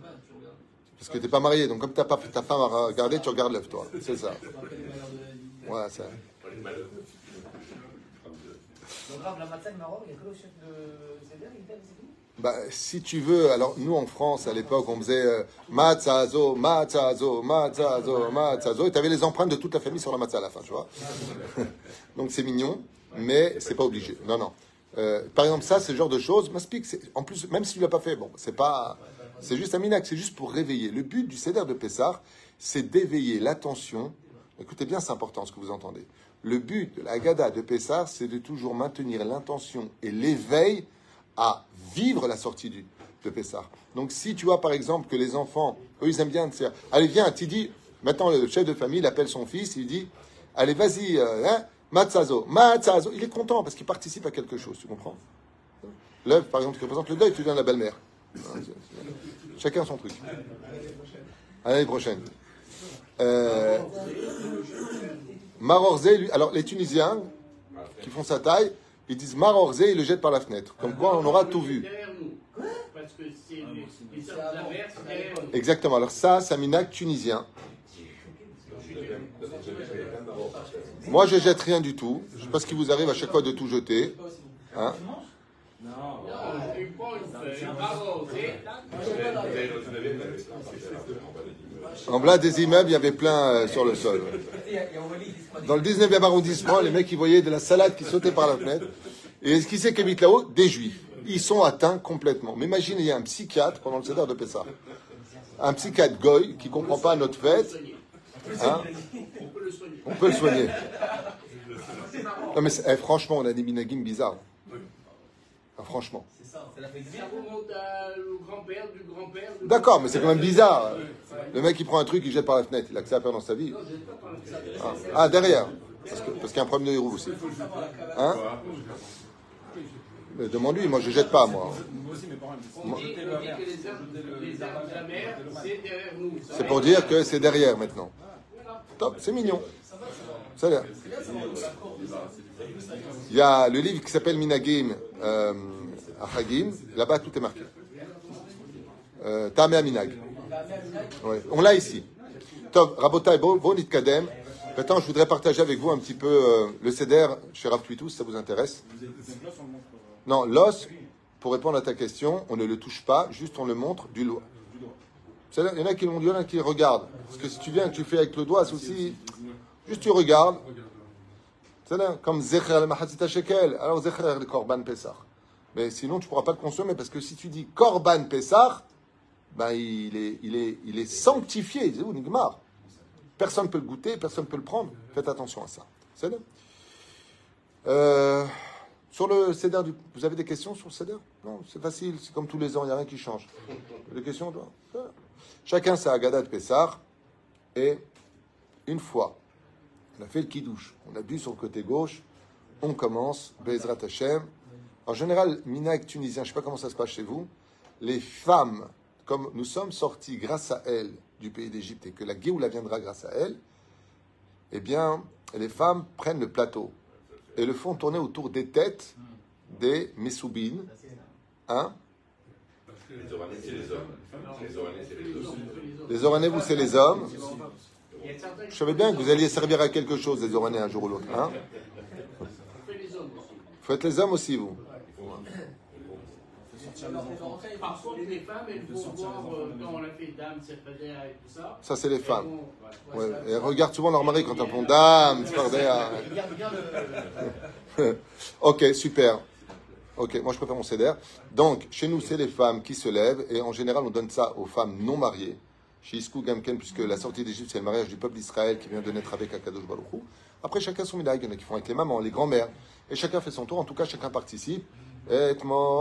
Parce que tu n'es pas marié, donc comme tu n'as pas ta femme à regarder, tu regardes l'œuf, toi. C'est ça. Voilà, ça. Donc, la matzah du Maroc, il n'y a que le chef de Seder, il fait, c'est tout? Bah, si tu veux, alors nous en France, à l'époque, on faisait matzazo, et tu avais les empreintes de toute la famille sur la matzah à la fin, tu vois. Donc c'est mignon, mais c'est pas obligé. Non. Par exemple, ça, c'est le genre de choses. M'explique, en plus, même si tu l'as pas fait, bon, c'est juste un minac, c'est juste pour réveiller. Le but du Seder de Pessah, c'est d'éveiller l'attention. Écoutez bien, c'est important ce que vous entendez. Le but de la Haggadah de Pessah, c'est de toujours maintenir l'intention et l'éveil à vivre la sortie de Pessah. Donc si tu vois par exemple que les enfants, eux ils aiment bien dire, allez viens, tu dis, maintenant le chef de famille il appelle son fils, il dit, allez vas-y, Matzazo. Matzazo. Il est content parce qu'il participe à quelque chose, tu comprends? L'œuvre, par exemple, qui représente le deuil, tu viens de la belle-mère. Chacun son truc. À l'année prochaine. Marorzé, lui, alors les Tunisiens qui font sa taille, ils disent Marorzé, ils le jettent par la fenêtre. Comme quoi, on aura tout vu. Derrière nous. Parce que c'est les sortes de la mer, c'est derrière nous. Exactement. Alors ça, c'est un minag tunisien. Moi, je jette rien du tout. Je sais pas ce qui vous arrive à chaque fois de tout jeter. Hein? Non, tu prends une feuille, arrosée, En bas des immeubles, il y avait plein sur le sol. Dans le 19e arrondissement, les mecs, ils voyaient de la salade qui sautait par la fenêtre. Et qui c'est qui habite là-haut? Des juifs. Ils sont atteints complètement. Mais imaginez, il y a un psychiatre pendant le Seder de Pessah. Un psychiatre goy qui ne comprend pas notre fête. Hein? On peut le soigner. Non mais franchement, on a des minagim bizarres. Ah, franchement. ça remonte au grand-père du grand-père. D'accord, mais c'est quand même bizarre. Le mec, il prend un truc, il jette par la fenêtre. Il a que ça à faire dans sa vie. Ah, derrière. Parce qu'il y a un problème de héros aussi. Hein? Mais demande-lui, moi je jette pas, moi. On dit que les œuvres de la mer, c'est derrière nous. C'est pour dire que c'est derrière maintenant. Top, c'est mignon. Ça a l'air. Il y a le livre qui s'appelle Minagim Achagim. Là-bas, tout est marqué. Tameh Minag. Ouais. On l'a ici. Top, Rabotai, bon Nitkadem. Maintenant, je voudrais partager avec vous un petit peu le Seder chez Rav Twitou, si ça vous intéresse. Non, l'os, pour répondre à ta question, on ne le touche pas, juste on le montre du doigt. Il y en a qui l'ont dit, il y en a qui regardent. Parce que si tu viens, tu fais avec le doigt, c'est aussi... Juste tu regardes. C'est-à-dire, comme Zecher al-Mahatzita Shekel, alors Zecher le Korban Pessah. Mais sinon, tu ne pourras pas le consommer, parce que si tu dis Korban Pessah, ben, il est sanctifié. C'est où, Nigmar? Personne ne peut le goûter, personne ne peut le prendre. Faites attention à ça. C'est-à-dire sur le Seder, vous avez des questions sur le Seder? Non, c'est facile, c'est comme tous les ans, il n'y a rien qui change. Des questions? Chacun sa Haggadah de Pessah. Et une fois, on a fait le kidouche, on a bu sur le côté gauche, on commence, Be'ezrat Hashem. En général, minag tunisien, je ne sais pas comment ça se passe chez vous, les femmes, comme nous sommes sortis grâce à elles du pays d'Égypte et que la Géoula viendra grâce à elles, eh bien, les femmes prennent le plateau et le font tourner autour des têtes des Messoubines. Hein? Les Oranais, c'est les hommes. Les Oranais, c'est les hommes. Les Oranais, vous, c'est les hommes. Je savais bien que vous alliez servir à quelque chose, les Oranais, un jour ou l'autre. Hein? Vous faites les hommes aussi, vous. Par contre, les femmes, elles vont voir quand on a fait dame, Sefadéa et tout ça. Ça, c'est les femmes. Ouais. Et elles regardent souvent leur mari quand elles font dame, Sefadéa. Ok, super. Ok, moi je préfère mon Seder. Donc, chez nous, c'est les femmes qui se lèvent, et en général, on donne ça aux femmes non mariées. Chez Iskou Gamken, puisque la sortie d'Égypte, c'est le mariage du peuple d'Israël qui vient de naître avec Akadosh Baruch Hu. Après, chacun son minag. Il y en a qui font avec les mamans, les grands-mères. Et chacun fait son tour. En tout cas, chacun participe. Et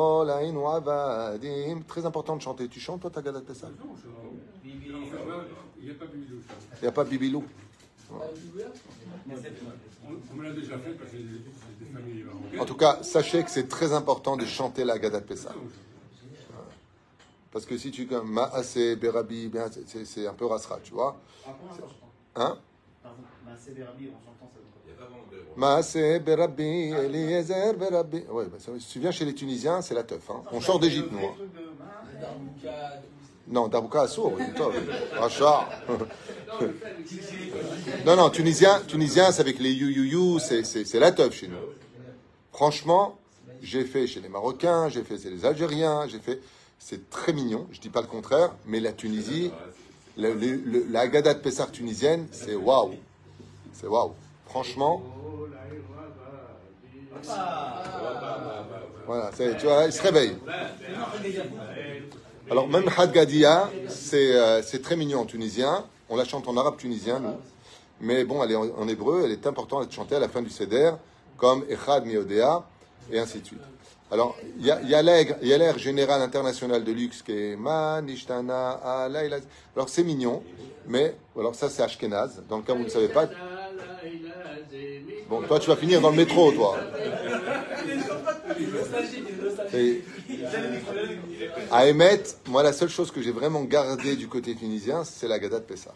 très important de chanter. Tu chantes, toi, ta Haggadah de Pessah? Il n'y a pas Bibilou. Il n'y a pas Bibilou. On me l'a déjà fait parce que j'ai des familles marocaines. En tout cas, sachez que c'est très important de chanter la Haggadah de Pessah. Parce que si tu comme Maaseh Berabi, c'est un peu rasra, tu vois. Hein? Maaseh Berabi, on s'entend ça. Maaseh Berabi, Eliezer Berabi. Ouais, si tu viens chez les Tunisiens, c'est la teuf. Hein. On sort d'Égypte, nous. Hein. Non, Darbouka Assour, oui, toi, Rachar. Non, Tunisien, c'est avec les you, c'est la teuf chez nous. Franchement, j'ai fait chez les Marocains, j'ai fait chez les Algériens, j'ai fait. C'est très mignon, je dis pas le contraire, mais la Tunisie, la Haggadah de Pessah tunisienne, c'est waouh. C'est waouh. Franchement. Voilà, tu vois, il se réveille. Alors, même Hadgadia, c'est très mignon en tunisien. On la chante en arabe tunisien, nous. Mais bon, elle est en hébreu, elle est importante d'être chantée à la fin du Seder, comme Echad Miodea, et ainsi de suite. Alors, il y a l'air général international de luxe qui est Manishtana Alayla. Alors, c'est mignon, mais alors ça, c'est Ashkenaz. Dans le cas où vous ne savez pas, Bon, toi, tu vas finir dans le métro, toi. Et à émettre, moi, la seule chose que j'ai vraiment gardée du côté tunisien, c'est la Gada de Pessah.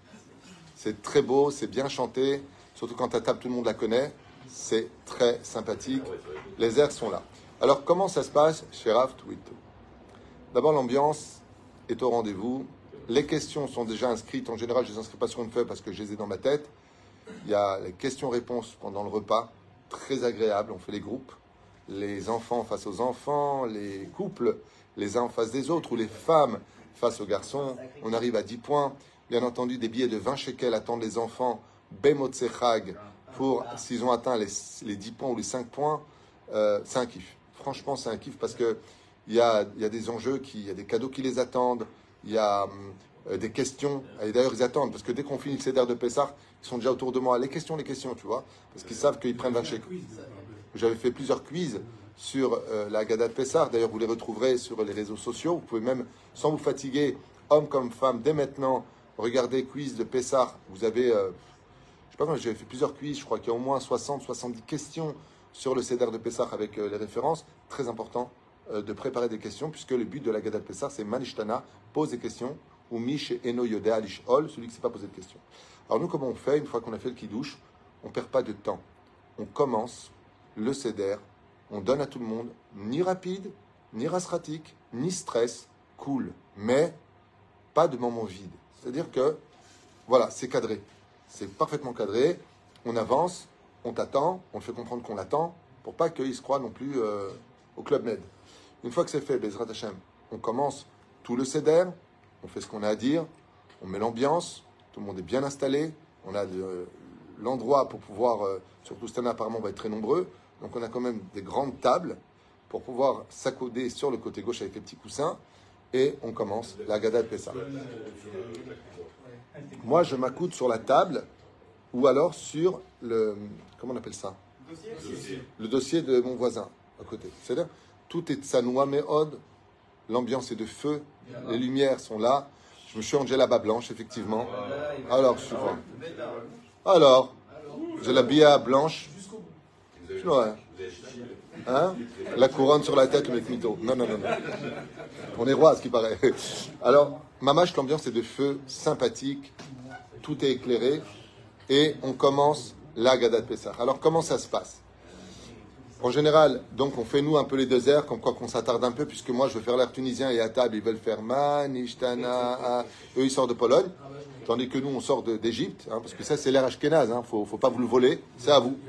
C'est très beau, c'est bien chanté, surtout quand à table, tout le monde la connaît. C'est très sympathique. Les airs sont là. Alors, comment ça se passe chez Rav Twito? D'abord, l'ambiance est au rendez-vous. Les questions sont déjà inscrites. En général, je ne les inscris pas sur une feuille parce que je les ai dans ma tête. Il y a les questions-réponses pendant le repas. Très agréable. On fait les groupes. Les enfants face aux enfants, les couples les uns en face des autres, ou les femmes face aux garçons. On arrive à 10 points. Bien entendu, des billets de 20 shekels attendent les enfants. Bemotsechag, pour s'ils ont atteint les 10 points ou les 5 points. C'est un kiff. Franchement, c'est un kiff parce que il y a des enjeux, il y a des cadeaux qui les attendent, il y a des questions. Et d'ailleurs, ils attendent parce que dès qu'on finit le Seder de Pessah, ils sont déjà autour de moi. Les questions, tu vois, parce qu'ils savent qu'ils prennent 20 shekels. J'avais fait plusieurs quiz sur la Gada de Pessah. D'ailleurs, vous les retrouverez sur les réseaux sociaux. Vous pouvez même, sans vous fatiguer, hommes comme femmes, dès maintenant, regarder quiz de Pessah. Vous avez, je sais pas comment, j'avais fait plusieurs quiz. Je crois qu'il y a au moins 60, 70 questions sur le Seder de Pessah avec les références. Très important de préparer des questions, puisque le but de la Gada de Pessah, c'est Manishtana, pose des questions, ou Mish Eno Yodea Lishol, celui qui ne sait pas poser de questions. Alors nous, comment on fait, une fois qu'on a fait le Kiddush, on ne perd pas de temps. On commence le Seder, on donne à tout le monde, ni rapide, ni rasratique, ni stress, cool, mais pas de moment vide. C'est-à-dire que, voilà, c'est cadré. C'est parfaitement cadré, on avance, on t'attend, on le fait comprendre qu'on l'attend, pour pas qu'il se croie non plus au Club Med. Une fois que c'est fait, Bezrat Hashem, on commence tout le Seder, on fait ce qu'on a à dire, on met l'ambiance, tout le monde est bien installé, on a l'endroit pour pouvoir, surtout cette année apparemment on va être très nombreux, donc on a quand même des grandes tables pour pouvoir s'accouder sur le côté gauche avec les petits coussins, et on commence la Gada de Pessah. Moi je m'accoude sur la table, ou alors sur le, comment on appelle ça? Le dossier de mon voisin, à côté. C'est-à-dire, tout est tsanoua me'od, l'ambiance est de feu, les lumières sont là. Je me suis rangé la bas blanche, effectivement. Alors, souvent. Alors, j'ai la bia blanche. Ouais. Hein? La couronne sur la tête, le mec mytho. Non. On est roi, à ce qui paraît. Alors, mamache, l'ambiance est de feu, sympathique. Tout est éclairé. Et on commence la Gada de Pessah. Alors, comment ça se passe? En général, donc, on fait nous un peu les deux airs, comme quoi qu'on s'attarde un peu, puisque moi, je veux faire l'air tunisien et à table, ils veulent faire Manishtana. Eux, ils sortent de Pologne, tandis que nous, on sort d'Égypte, hein, parce que ça, c'est l'air ashkénaze, hein, faut pas vous le voler, c'est à vous.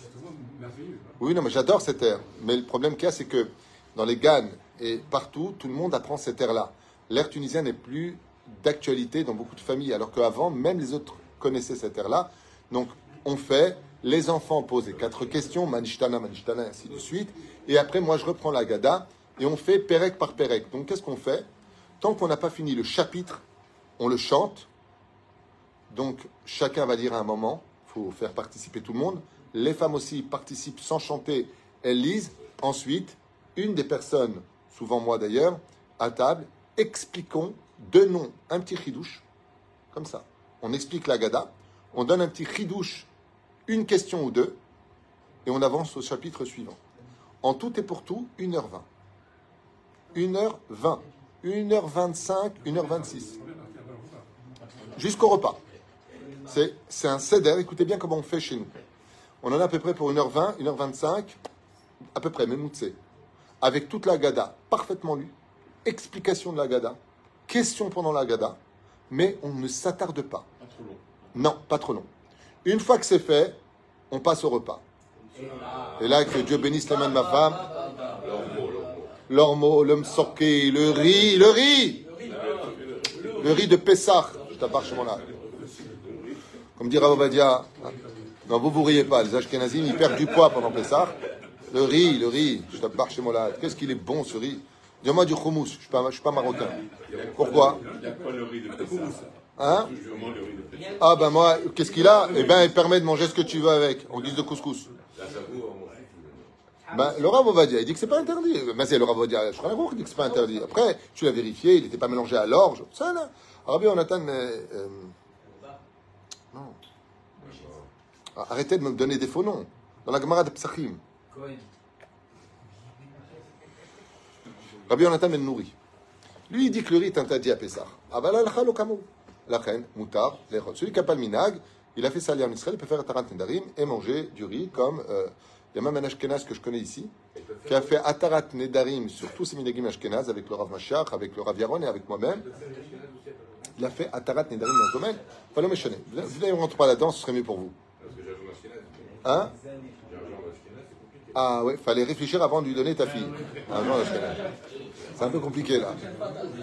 Oui, non, mais j'adore cet air. Mais le problème qu'il y a, c'est que dans les Ganes et partout, tout le monde apprend cet air-là. L'air tunisien n'est plus d'actualité dans beaucoup de familles, alors qu'avant, même les autres connaissaient cet air-là. Donc, on fait, les enfants posent les 4 questions, Manishtana, et ainsi de suite. Et après, moi, je reprends la Gada et on fait Pérec par Pérec. Donc, qu'est-ce qu'on fait? Tant qu'on n'a pas fini le chapitre, on le chante. Donc, chacun va dire à un moment, il faut faire participer tout le monde. Les femmes aussi participent sans chanter, elles lisent. Ensuite, une des personnes, souvent moi d'ailleurs, à table, expliquons, donnons un petit chidouche, comme ça. On explique la Gada, on donne un petit chidouche, une question ou deux, et on avance au chapitre suivant. En tout et pour tout, 1h20. 1h20. 1h25, 1h26. Jusqu'au repas. C'est un seder, écoutez bien comment on fait chez nous. On en a à peu près pour 1h20, 1h25, à peu près, Memoutse. Avec toute la Gada, parfaitement lue, explication de la Gada, question pendant la Gada, mais on ne s'attarde pas. Pas trop long. Non, pas trop long. Une fois que c'est fait, on passe au repas. Et là, que Dieu bénisse les mains de ma femme. L'ormeau, le msorké, le riz de Pessah. Je t'apparche mon là. Comme dit Rav Ovadia, non, vous riez pas, les Ashkenazim, ils perdent du poids pendant Pessah. Le riz, je t'apparche chez moi là. Qu'est-ce qu'il est bon ce riz? Dis-moi du houmous, je suis pas marocain. Pourquoi? Il n'y a pas le riz de Pessah. Hein? Justement, le riz de Pessah. Ah ben moi, qu'est-ce qu'il a? Eh ben, il permet de manger ce que tu veux avec, en guise de couscous. La savoure, moi. Ben, le Rav Ovadia, il dit que c'est pas interdit. Ben, c'est le Rav Ovadia, je crois qu'il dit que c'est pas interdit. Après, tu l'as vérifié, il n'était pas mélangé à l'orge. Ça, là. Rabbi, on attend, mais... non. Arrêtez de me donner des faux noms. Dans la Gemara de Psachim. Cohen. Rabbi Yonatan Ben Nouri. Lui, il dit que le riz est interdit à Pessah. Aval al chal okamu. La reine, moutar, l'echot. Celui qui n'a pas le minag, il a fait ça en Israël, il peut faire Atarat Nedarim et manger du riz comme. Il y a même un Ashkenaz que je connais ici, qui a fait Atarat Nedarim sur tous ces minagim Ashkenaz avec le Rav Mashiach, avec le Rav Yaron et avec moi-même. Il a fait Atarat Nedarim dans le domaine. Fallait me chaîner. Vous ne rentrez pas là-dedans, ce serait mieux pour vous. Parce que j'ai un Ashkenaz. Hein? J'ai un genre d'Ashkenaz, c'est compliqué. Ah ouais, fallait réfléchir avant de lui donner ta fille. Un genre d'Ashkenaz. C'est un peu compliqué là. Est-ce que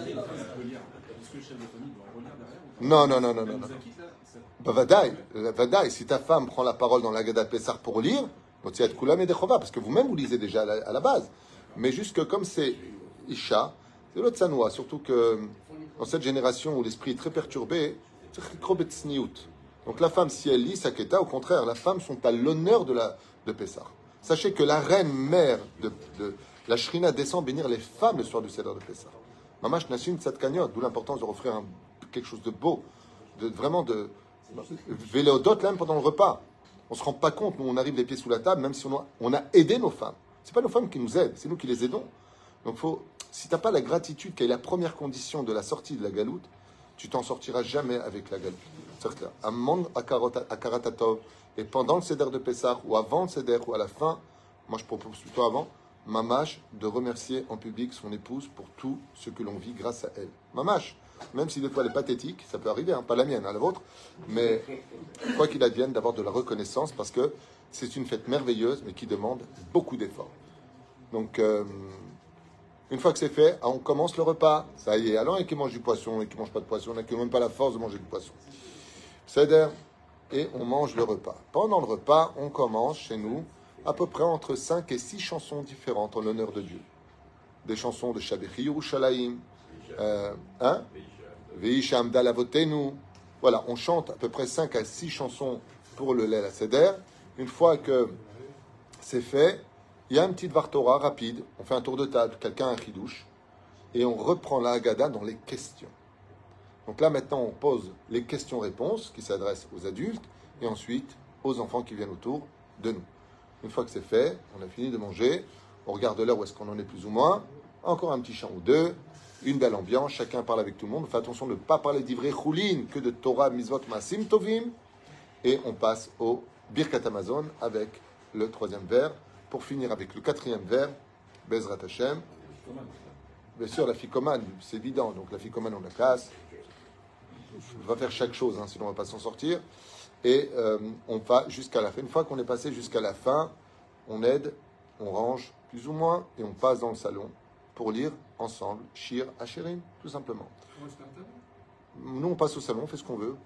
le chef de famille doit relire derrière ou pas? Non, non, non, non, non. Vous non. acquitte, là, ça- Bah, Vadaï, si ta femme prend la parole dans la Gada de Pessah pour lire, donc c'est Koulam et Dechova, parce que vous-même vous lisez déjà à la base. Mais juste que comme c'est Isha, c'est l'autre Sanoa, surtout que dans cette génération où l'esprit est très perturbé, c'est Krobet Sniout. Donc la femme, si elle lit sa Keta, au contraire, la femme sont à l'honneur de Pessah. Sachez que la reine mère de la Shrina descend bénir les femmes le soir du Seder de Pessah. Mamash Nassim Tzadkaniot, d'où l'importance de offrir quelque chose de beau, vraiment de véléodote même pendant le repas. On se rend pas compte, nous on arrive les pieds sous la table, même si on a aidé nos femmes. C'est pas nos femmes qui nous aident, c'est nous qui les aidons. Donc si t'as pas la gratitude qui est la première condition de la sortie de la galoute, tu t'en sortiras jamais avec la galoute. C'est-à-dire que Amon Akaratatov, et pendant le Seder de Pessah, ou avant le Seder, ou à la fin, moi je propose plutôt avant, Mamash de remercier en public son épouse pour tout ce que l'on vit grâce à elle. Mamash, même si des fois elle est pathétique, ça peut arriver, hein, pas la mienne, hein, la vôtre, mais quoi qu'il advienne, d'avoir de la reconnaissance parce que c'est une fête merveilleuse mais qui demande beaucoup d'efforts. Donc, une fois que c'est fait, on commence le repas. Ça y est, alors il y en a qui mangent du poisson, et qui ne mangent pas de poisson, il y en a qui n'ont même pas la force de manger du poisson. Seder, et on mange le repas. Pendant le repas, on commence chez nous à peu près entre 5 et 6 chansons différentes en l'honneur de Dieu. Des chansons de Shabechi Yerushalayim, hein? Veisha Amda Lavotenu. Voilà, on chante à peu près 5 à 6 chansons pour le Leil Seder. Une fois que c'est fait, il y a une petite Vartora rapide. On fait un tour de table, quelqu'un a un chidouche, et on reprend la Haggadah dans les questions. Donc là, maintenant, on pose les questions-réponses qui s'adressent aux adultes et ensuite aux enfants qui viennent autour de nous. Une fois que c'est fait, on a fini de manger, on regarde l'heure où est-ce qu'on en est plus ou moins, encore un petit chant ou deux, une belle ambiance, chacun parle avec tout le monde. On fait attention de ne pas parler d'ivrei choulin, que de Torah, Mitzvot, Maasim Tovim, et on passe au Birkat Hamazon avec le 3e vers, pour finir avec le 4e vers, Bezrat Hashem. Bien sûr, la ficomane, c'est évident, donc la ficomane, on la casse. On va faire chaque chose, hein, sinon on ne va pas s'en sortir. Et on va jusqu'à la fin. Une fois qu'on est passé jusqu'à la fin, on aide, on range plus ou moins, et on passe dans le salon pour lire ensemble Shir Hashirim, tout simplement. Nous, on passe au salon, on fait ce qu'on veut.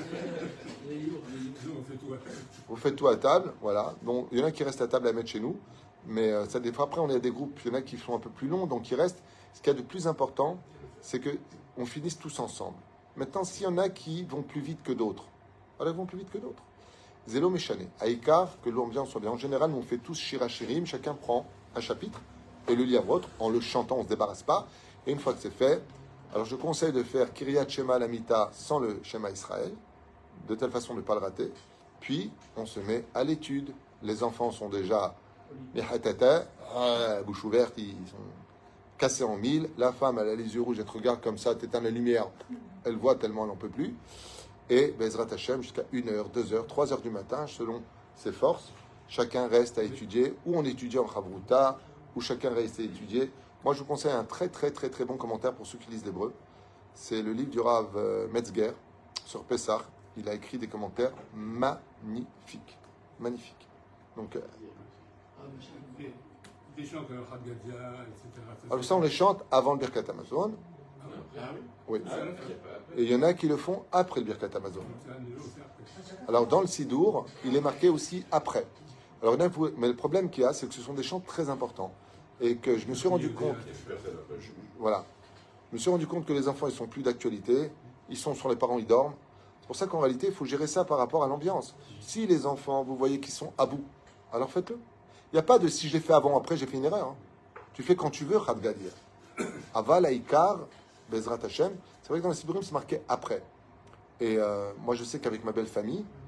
Vous faites tout à table, voilà. Bon, il y en a qui restent à table à mettre chez nous, mais ça des fois, après, on est des groupes, il y en a qui sont un peu plus longs, donc ils restent. Ce qu'il y a de plus important, c'est qu'on finisse tous ensemble. Maintenant, s'il y en a qui vont plus vite que d'autres, alors ils vont plus vite que d'autres. Zélo Méchané, Aïkar, que l'ambiance soit bien. En général, nous on fait tous Shir Hashirim, chacun prend un chapitre et le lit à votre. En le chantant, on ne se débarrasse pas. Et une fois que c'est fait, alors je conseille de faire Kiryat Shema Lamita sans le Shema Israël, de telle façon de ne pas le rater. Puis, on se met à l'étude. Les enfants sont déjà bouche ouverte, ils sont cassés en mille. La femme, elle a les yeux rouges, elle te regarde comme ça, t'éteins la lumière, elle voit tellement elle n'en peut plus. Et Bezrat Hashem, jusqu'à 1h, 2h, 3h du matin, selon ses forces, chacun reste à étudier, ou on étudie en Chavruta, ou chacun reste à étudier. Moi, je vous conseille un très bon commentaire pour ceux qui lisent l'hébreu. C'est le livre du Rav Metzger sur Pessah. Il a écrit des commentaires magnifiques. Magnifiques. Donc, Des chants comme Chad Gadia, etc. alors ça, on les chante avant le Birkat Hamazon. Oui. Et il y en a qui le font après le Birkat Hamazon. Alors, dans le Sidour, il est marqué aussi après. Alors, mais le problème qu'il y a, c'est que ce sont des chants très importants. Et que je me suis rendu compte... Voilà. Je me suis rendu compte que les enfants, ils sont plus d'actualité. Ils sont sur les parents, ils dorment. C'est pour ça qu'en réalité, il faut gérer ça par rapport à l'ambiance. Si les enfants, vous voyez qu'ils sont à bout, alors faites-le. Il n'y a pas de si je l'ai fait avant, après, j'ai fait une erreur. Hein. Tu fais quand tu veux, Chad Gadir. Aval, Aïkar, Bezrat Hashem. C'est vrai que dans les Siburim, c'est marqué après. Et moi, je sais qu'avec ma belle famille,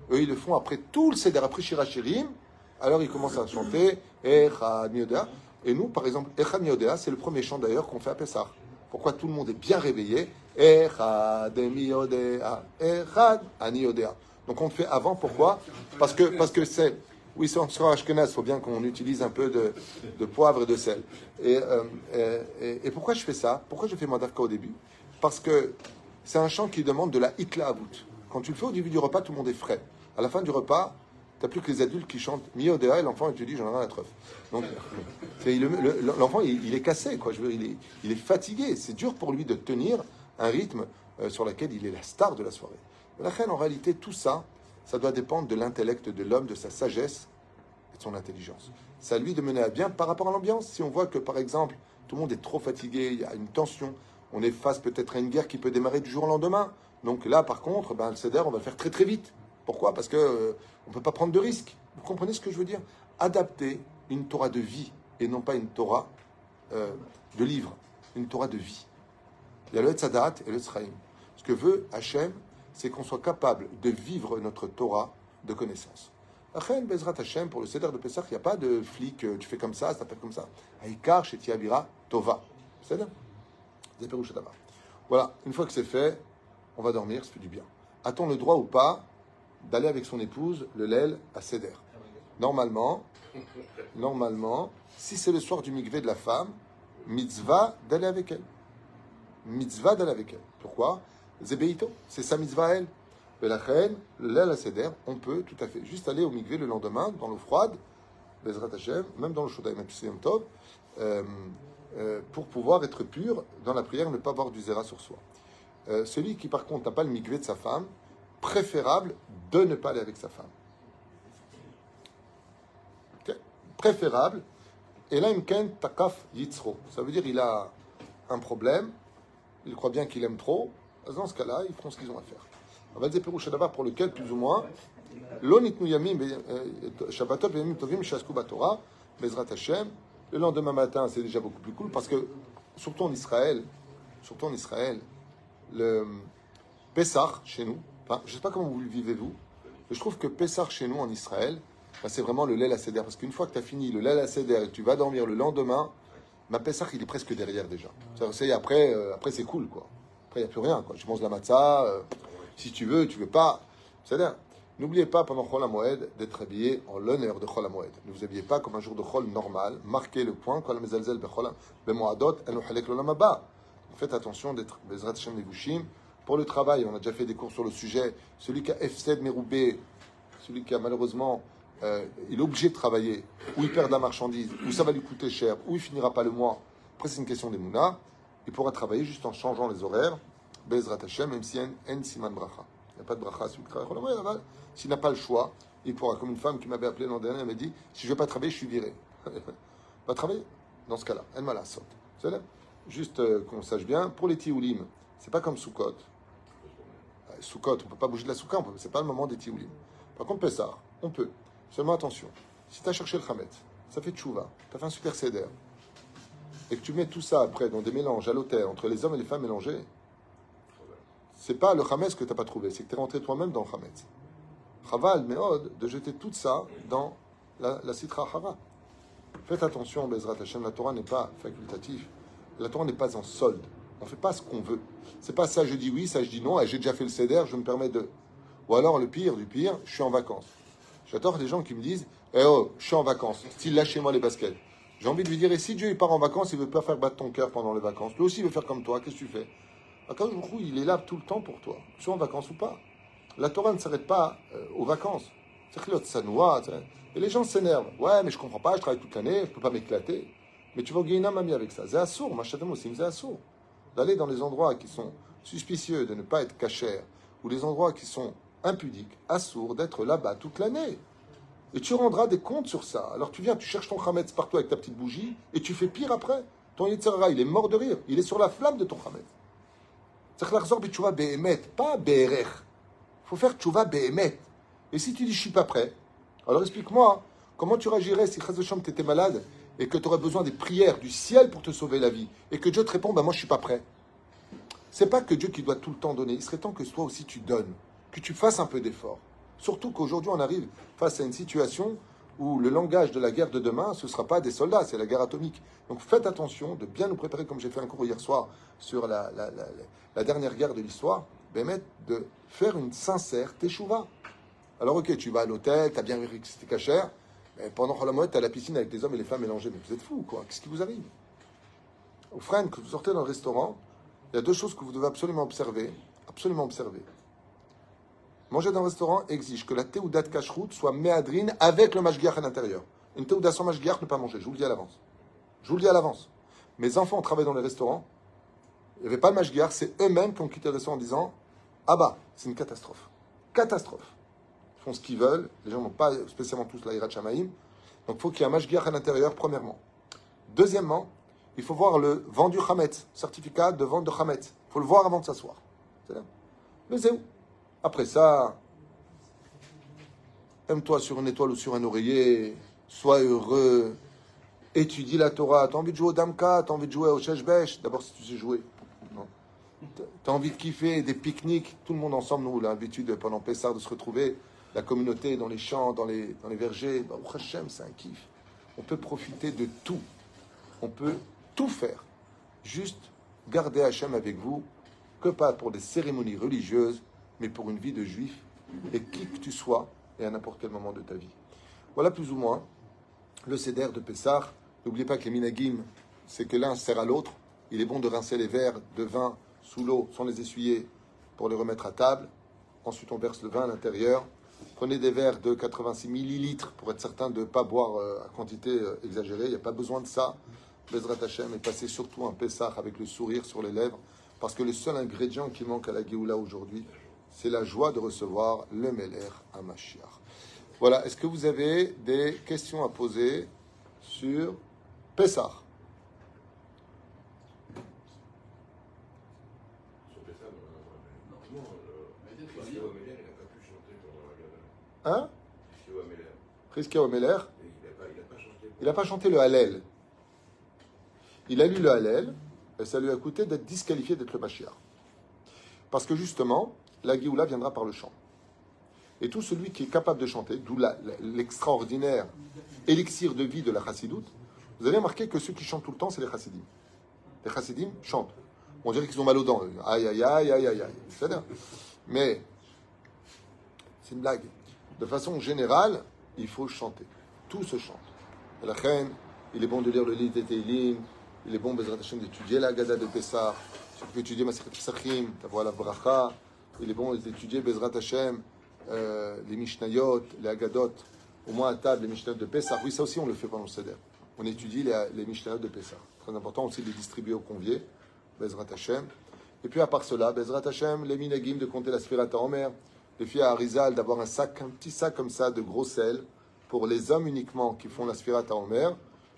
Eux, ils le font après tout le Seder, après Shirachirim. Alors, ils commencent à chanter Echad Miodea. Et nous, par exemple, Echad Miodea, c'est le premier chant d'ailleurs qu'on fait à Pessah. Pourquoi tout le monde est bien réveillé? Echad Miodea, Echad Aniodea. Donc, on le fait avant. Pourquoi? Parce que c'est... Oui, c'est en Ashkenaz, il faut bien qu'on utilise un peu de poivre et de sel. Et pourquoi je fais ça? Pourquoi je fais Madarka au début? Parce que c'est un chant qui demande de la hitla avout. Quand tu le fais au début du repas, tout le monde est frais. À la fin du repas, tu n'as plus que les adultes qui chantent Mi-Odea et l'enfant, il te dit j'en ai rien à treuve. Donc, l'enfant, il est cassé, quoi. Il est fatigué. C'est dur pour lui de tenir un rythme sur lequel il est la star de la soirée. La reine, en réalité, tout ça, ça doit dépendre de l'intellect de l'homme, de sa sagesse et de son intelligence. C'est à lui de mener à bien par rapport à l'ambiance. Si on voit que, par exemple, tout le monde est trop fatigué, il y a une tension, on est face peut-être à une guerre qui peut démarrer du jour au lendemain. Donc là, par contre, le Seder, on va le faire très très vite. Pourquoi? Parce que on ne peut pas prendre de risques. Vous comprenez ce que je veux dire? Adapter une Torah de vie et non pas une Torah de livre, une Torah de vie. Il y a le Hetzadat et le Tzraïm. Ce que veut Hachem, c'est qu'on soit capable de vivre notre Torah de connaissance. Achen, Bezrat Hachem, pour le Seder de Pessah, il n'y a pas de flic, tu fais comme ça s'appelle comme ça. Aïkar, Shetia Bira, Tova. Seder? Voilà, une fois que c'est fait, on va dormir, ça fait du bien. A-t-on le droit ou pas d'aller avec son épouse le Lel à Seder? Normalement, si c'est le soir du mikvé de la femme, mitzvah d'aller avec elle. Mitzvah d'aller avec elle. Pourquoi? Zébeito, c'est sa mitzvah à elle. Mais la reine, le Lel à Seder, on peut tout à fait juste aller au mikvé le lendemain, dans l'eau froide, Bezrat Hashem, même dans le Shodaï Matusiyam Tov, pour pouvoir être pur dans la prière, ne pas avoir du zéra sur soi. Celui qui par contre n'a pas le mikvé de sa femme, préférable de ne pas aller avec sa femme. Okay. Préférable. Et là, imken takaf yitzro. Ça veut dire il a un problème, il croit bien qu'il aime trop. Dans ce cas-là, ils feront ce qu'ils ont à faire. On va dire Pérouche d'abord pour lequel, plus ou moins, l'onitnu yamim shabbatot yamim tovim shasku batorah bezrat Hashem. Le lendemain matin, c'est déjà beaucoup plus cool parce que, surtout en Israël, le Pessah chez nous, enfin, je ne sais pas comment vous le vivez vous, mais je trouve que Pessah chez nous en Israël, c'est vraiment le Leil HaSeder. Parce qu'une fois que tu as fini le Leil HaSeder et que tu vas dormir le lendemain, ma Pessah, il est presque derrière déjà. Après, c'est cool, quoi. Après, il n'y a plus rien, quoi. Je mange la matzah, si tu veux pas. C'est-à-dire, n'oubliez pas pendant Chol HaMoed d'être habillé en l'honneur de Chol HaMoed. Ne vous habillez pas comme un jour de Chol normal. Marquez le point. Kol HaMezalzel bechol HaMoadot en Ochalek l'Olam Haba. Faites attention d'être Bezrat Hashem Levushim. Pour le travail, on a déjà fait des cours sur le sujet. Celui qui a F7 Meroubé, celui qui a malheureusement, il est obligé de travailler, ou il perd de la marchandise, ou ça va lui coûter cher, ou il finira pas le mois. Après, c'est une question d'Emouna. Il pourra travailler juste en changeant les horaires. Bezrat Hashem, même si en siman bracha. Il n'y a pas de bracha sur le travail. S'il n'a pas le choix, il pourra, comme une femme qui m'avait appelé l'an dernier, elle m'a dit, si je ne veux pas travailler, je suis viré. Va travailler dans ce cas-là. Elle m'a la saute. Juste qu'on sache bien, pour les tioulim, c'est pas comme Soukot. Soukot, on ne peut pas bouger de la souka, c'est pas le moment des tioulim. Par contre, Pessah, on peut. Seulement attention, si tu as cherché le Khametz, ça fait tchouva, tu as fait un super seder, et que tu mets tout ça après dans des mélanges à l'hôtel entre les hommes et les femmes mélangés, c'est pas le Khametz que tu n'as pas trouvé, c'est que tu es rentré toi-même dans le Khametz. Chaval, Meod, de jeter tout ça dans la Sitra Hara. Faites attention, Bezrat Hashem, la Torah n'est pas facultative. La Torah n'est pas en solde. On ne fait pas ce qu'on veut. C'est pas ça, je dis oui, ça, je dis non. J'ai déjà fait le seder, je me permets de. Ou alors, le pire du pire, je suis en vacances. J'adore des gens qui me disent oh, je suis en vacances. Style, lâchez-moi les baskets. J'ai envie de lui dire et si Dieu il part en vacances, il ne veut pas faire battre ton cœur pendant les vacances. Lui aussi, il veut faire comme toi. Qu'est-ce que tu fais? Quand il est là tout le temps pour toi. Tu sois en vacances ou pas. La Torah ne s'arrête pas aux vacances. C'est-à-dire ça noie. Et les gens s'énervent. Ouais, mais je comprends pas, je travaille toute l'année, je peux pas m'éclater. Mais tu vas au Guéina, mamie, avec ça. C'est assourd, machatamo, c'est assourd. D'aller dans les endroits qui sont suspicieux de ne pas être cachers, ou les endroits qui sont impudiques, assourd, d'être là-bas toute l'année. Et tu rendras des comptes sur ça. Alors tu viens, tu cherches ton Khametz partout avec ta petite bougie, et tu fais pire après. Ton Yitzhara, il est mort de rire. Il est sur la flamme de ton Khametz. C'est-à-dire que l'achzor b'tshuva be'emet, pas be'erech. Il faut faire tchouva be'emet. Et si tu dis je suis pas prêt, alors explique-moi comment tu réagirais si Chaz V'Shem t'étais malade et que tu aurais besoin des prières du ciel pour te sauver la vie, et que Dieu te répond, moi je suis pas prêt. C'est pas que Dieu qui doit tout le temps donner, il serait temps que toi aussi tu donnes, que tu fasses un peu d'effort. Surtout qu'aujourd'hui, on arrive face à une situation où le langage de la guerre de demain, ce ne sera pas des soldats, c'est la guerre atomique. Donc faites attention de bien nous préparer, comme j'ai fait un cours hier soir sur la dernière guerre de l'histoire, de faire une sincère teshuva. Alors ok, tu vas à l'hôtel, tu as bien vu que c'était cachère, mais pendant Holomoed, tu as la piscine avec les hommes et les femmes mélangés. Mais vous êtes fous, quoi. Qu'est-ce qui vous arrive? Au frère, que vous sortez dans le restaurant, il y a deux choses que vous devez absolument observer. Absolument observer. Manger dans un restaurant exige que la théouda de kashrut soit méadrine avec le mashgiach à l'intérieur. Une théouda sans mashgiach, ne pas manger. Je vous le dis à l'avance. Je vous le dis à l'avance. Mes enfants ont travaillé dans les restaurants. Il n'y avait pas de mashgiach. C'est eux-mêmes qui ont quitté le restaurant en disant « Ah bah, c'est une catastrophe. Catastrophe. » Ils font ce qu'ils veulent. Les gens n'ont pas spécialement tous la hirat shamaïm. Donc il faut qu'il y ait un mashgiach à l'intérieur, premièrement. Deuxièmement, il faut voir le vendu chametz, certificat de vente de chametz. Il faut le voir avant de s'asseoir. C'est là. Mais c'est où? Après ça, aime-toi sur une étoile ou sur un oreiller, sois heureux, étudie la Torah. T'as envie de jouer au Damka, t'as envie de jouer au Sheshbesh, d'abord si tu sais jouer. T'as envie de kiffer, des pique-niques, tout le monde ensemble, nous, l'habitude pendant Pessah de se retrouver, la communauté dans les champs, dans les vergers, Baruch Hashem, c'est un kiff. On peut profiter de tout, on peut tout faire, juste garder Hashem avec vous, que pas pour des cérémonies religieuses, mais pour une vie de juif, et qui que tu sois, et à n'importe quel moment de ta vie. Voilà plus ou moins le seder de Pessah. N'oubliez pas que les minagim, c'est que l'un sert à l'autre. Il est bon de rincer les verres de vin sous l'eau, sans les essuyer, pour les remettre à table. Ensuite, on verse le vin à l'intérieur. Prenez des verres de 86 millilitres pour être certain de ne pas boire à quantité exagérée. Il n'y a pas besoin de ça. Bezrat Hashem, et passez surtout un Pessah avec le sourire sur les lèvres, parce que le seul ingrédient qui manque à la Géoula aujourd'hui, c'est la joie de recevoir le Meler à Mashiach. Voilà, est-ce que vous avez des questions à poser sur Pessah? Sur Pessah, normalement, Christophe Omeler, il n'a pas pu chanter pendant la Gada. Hein? Christophe Omeler. Christophe Omeler, Il n'a pas chanté. il n'a pas chanté le Hallel. Il a lu le Hallel, et ça lui a coûté d'être disqualifié d'être le Mashiach. Parce que justement, la Géoula viendra par le chant. Et tout celui qui est capable de chanter, d'où l'extraordinaire élixir de vie de la chassidoute, vous avez remarqué que ceux qui chantent tout le temps, c'est les chassidim. Les chassidim chantent. On dirait qu'ils ont mal aux dents. Aïe, aïe, aïe, aïe, aïe, aïe. C'est-à-dire. Mais, c'est une blague. De façon générale, il faut chanter. Tout se chante. Et la reine, il est bon de lire le livre des Teilim, il est bon, Bezrat Hashem, d'étudier la Gada de Pessah. Tu peux étudier Masechet Pesachim, ta voix la bracha. Il est bon d'étudier Bezrat Hashem, les Mishnayot, les Agadot, au moins à table, les Mishnayot de Pessah. Oui, ça aussi, on le fait pendant le Seder. On étudie les Mishnayot de Pessah. Très important aussi de les distribuer aux conviés, Bezrat Hashem. Et puis à part cela, Bezrat Hashem, les Minagim de compter la Sfirata Omer, les filles à Arizal d'avoir un petit sac comme ça de gros sel pour les hommes uniquement qui font la Sfirata Omer.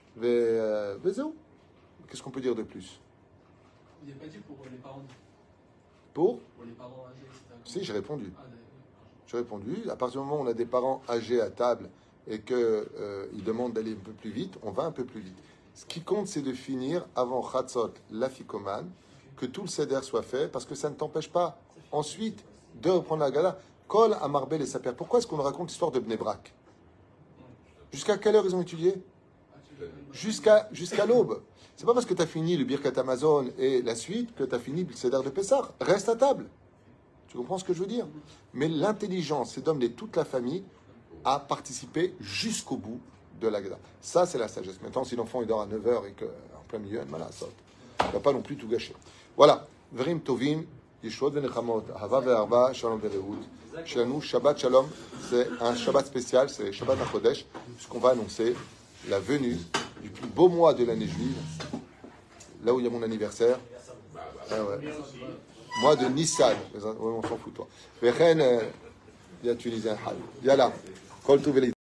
Vezou. Qu'est-ce qu'on peut dire de plus? Il n'est pas dit pour les parents. Pour Les parents âgés, etc. Si, j'ai répondu. Ah, d'accord. J'ai répondu. À partir du moment où on a des parents âgés à table et qu'ils demandent d'aller un peu plus vite, on va un peu plus vite. Ce qui compte, c'est de finir avant Chatzot, l'afikoman, que tout le seder soit fait, parce que ça ne t'empêche pas ensuite de reprendre la gala. Kol à Marbel et Saper. Pourquoi est-ce qu'on raconte l'histoire de Bnei Brak? Jusqu'à quelle heure ils ont étudié? Jusqu'à l'aube. C'est pas parce que tu as fini le Birkat Amazon et la suite que tu as fini le Seder de Pessah. Reste à table. Tu comprends ce que je veux dire? Mais l'intelligence, c'est d'emmener toute la famille à participer jusqu'au bout de la Gada. Ça, c'est la sagesse. Maintenant, si l'enfant il dort à 9h et qu'en plein milieu, il ne va pas non plus tout gâcher. Voilà. Verim Tovim, Yeshua Venechamot, Hava Ve'arba, Shalom Ve'rehout. Chez nous, Shabbat Shalom, c'est un Shabbat spécial, c'est Shabbat HaChodesh, puisqu'on va annoncer la venue du plus beau mois de l'année juive, là où il y a mon anniversaire. Ah ouais. Mois de Nissan. On s'en fout, toi. Il y a Tunisien. Yalla. Kol Touv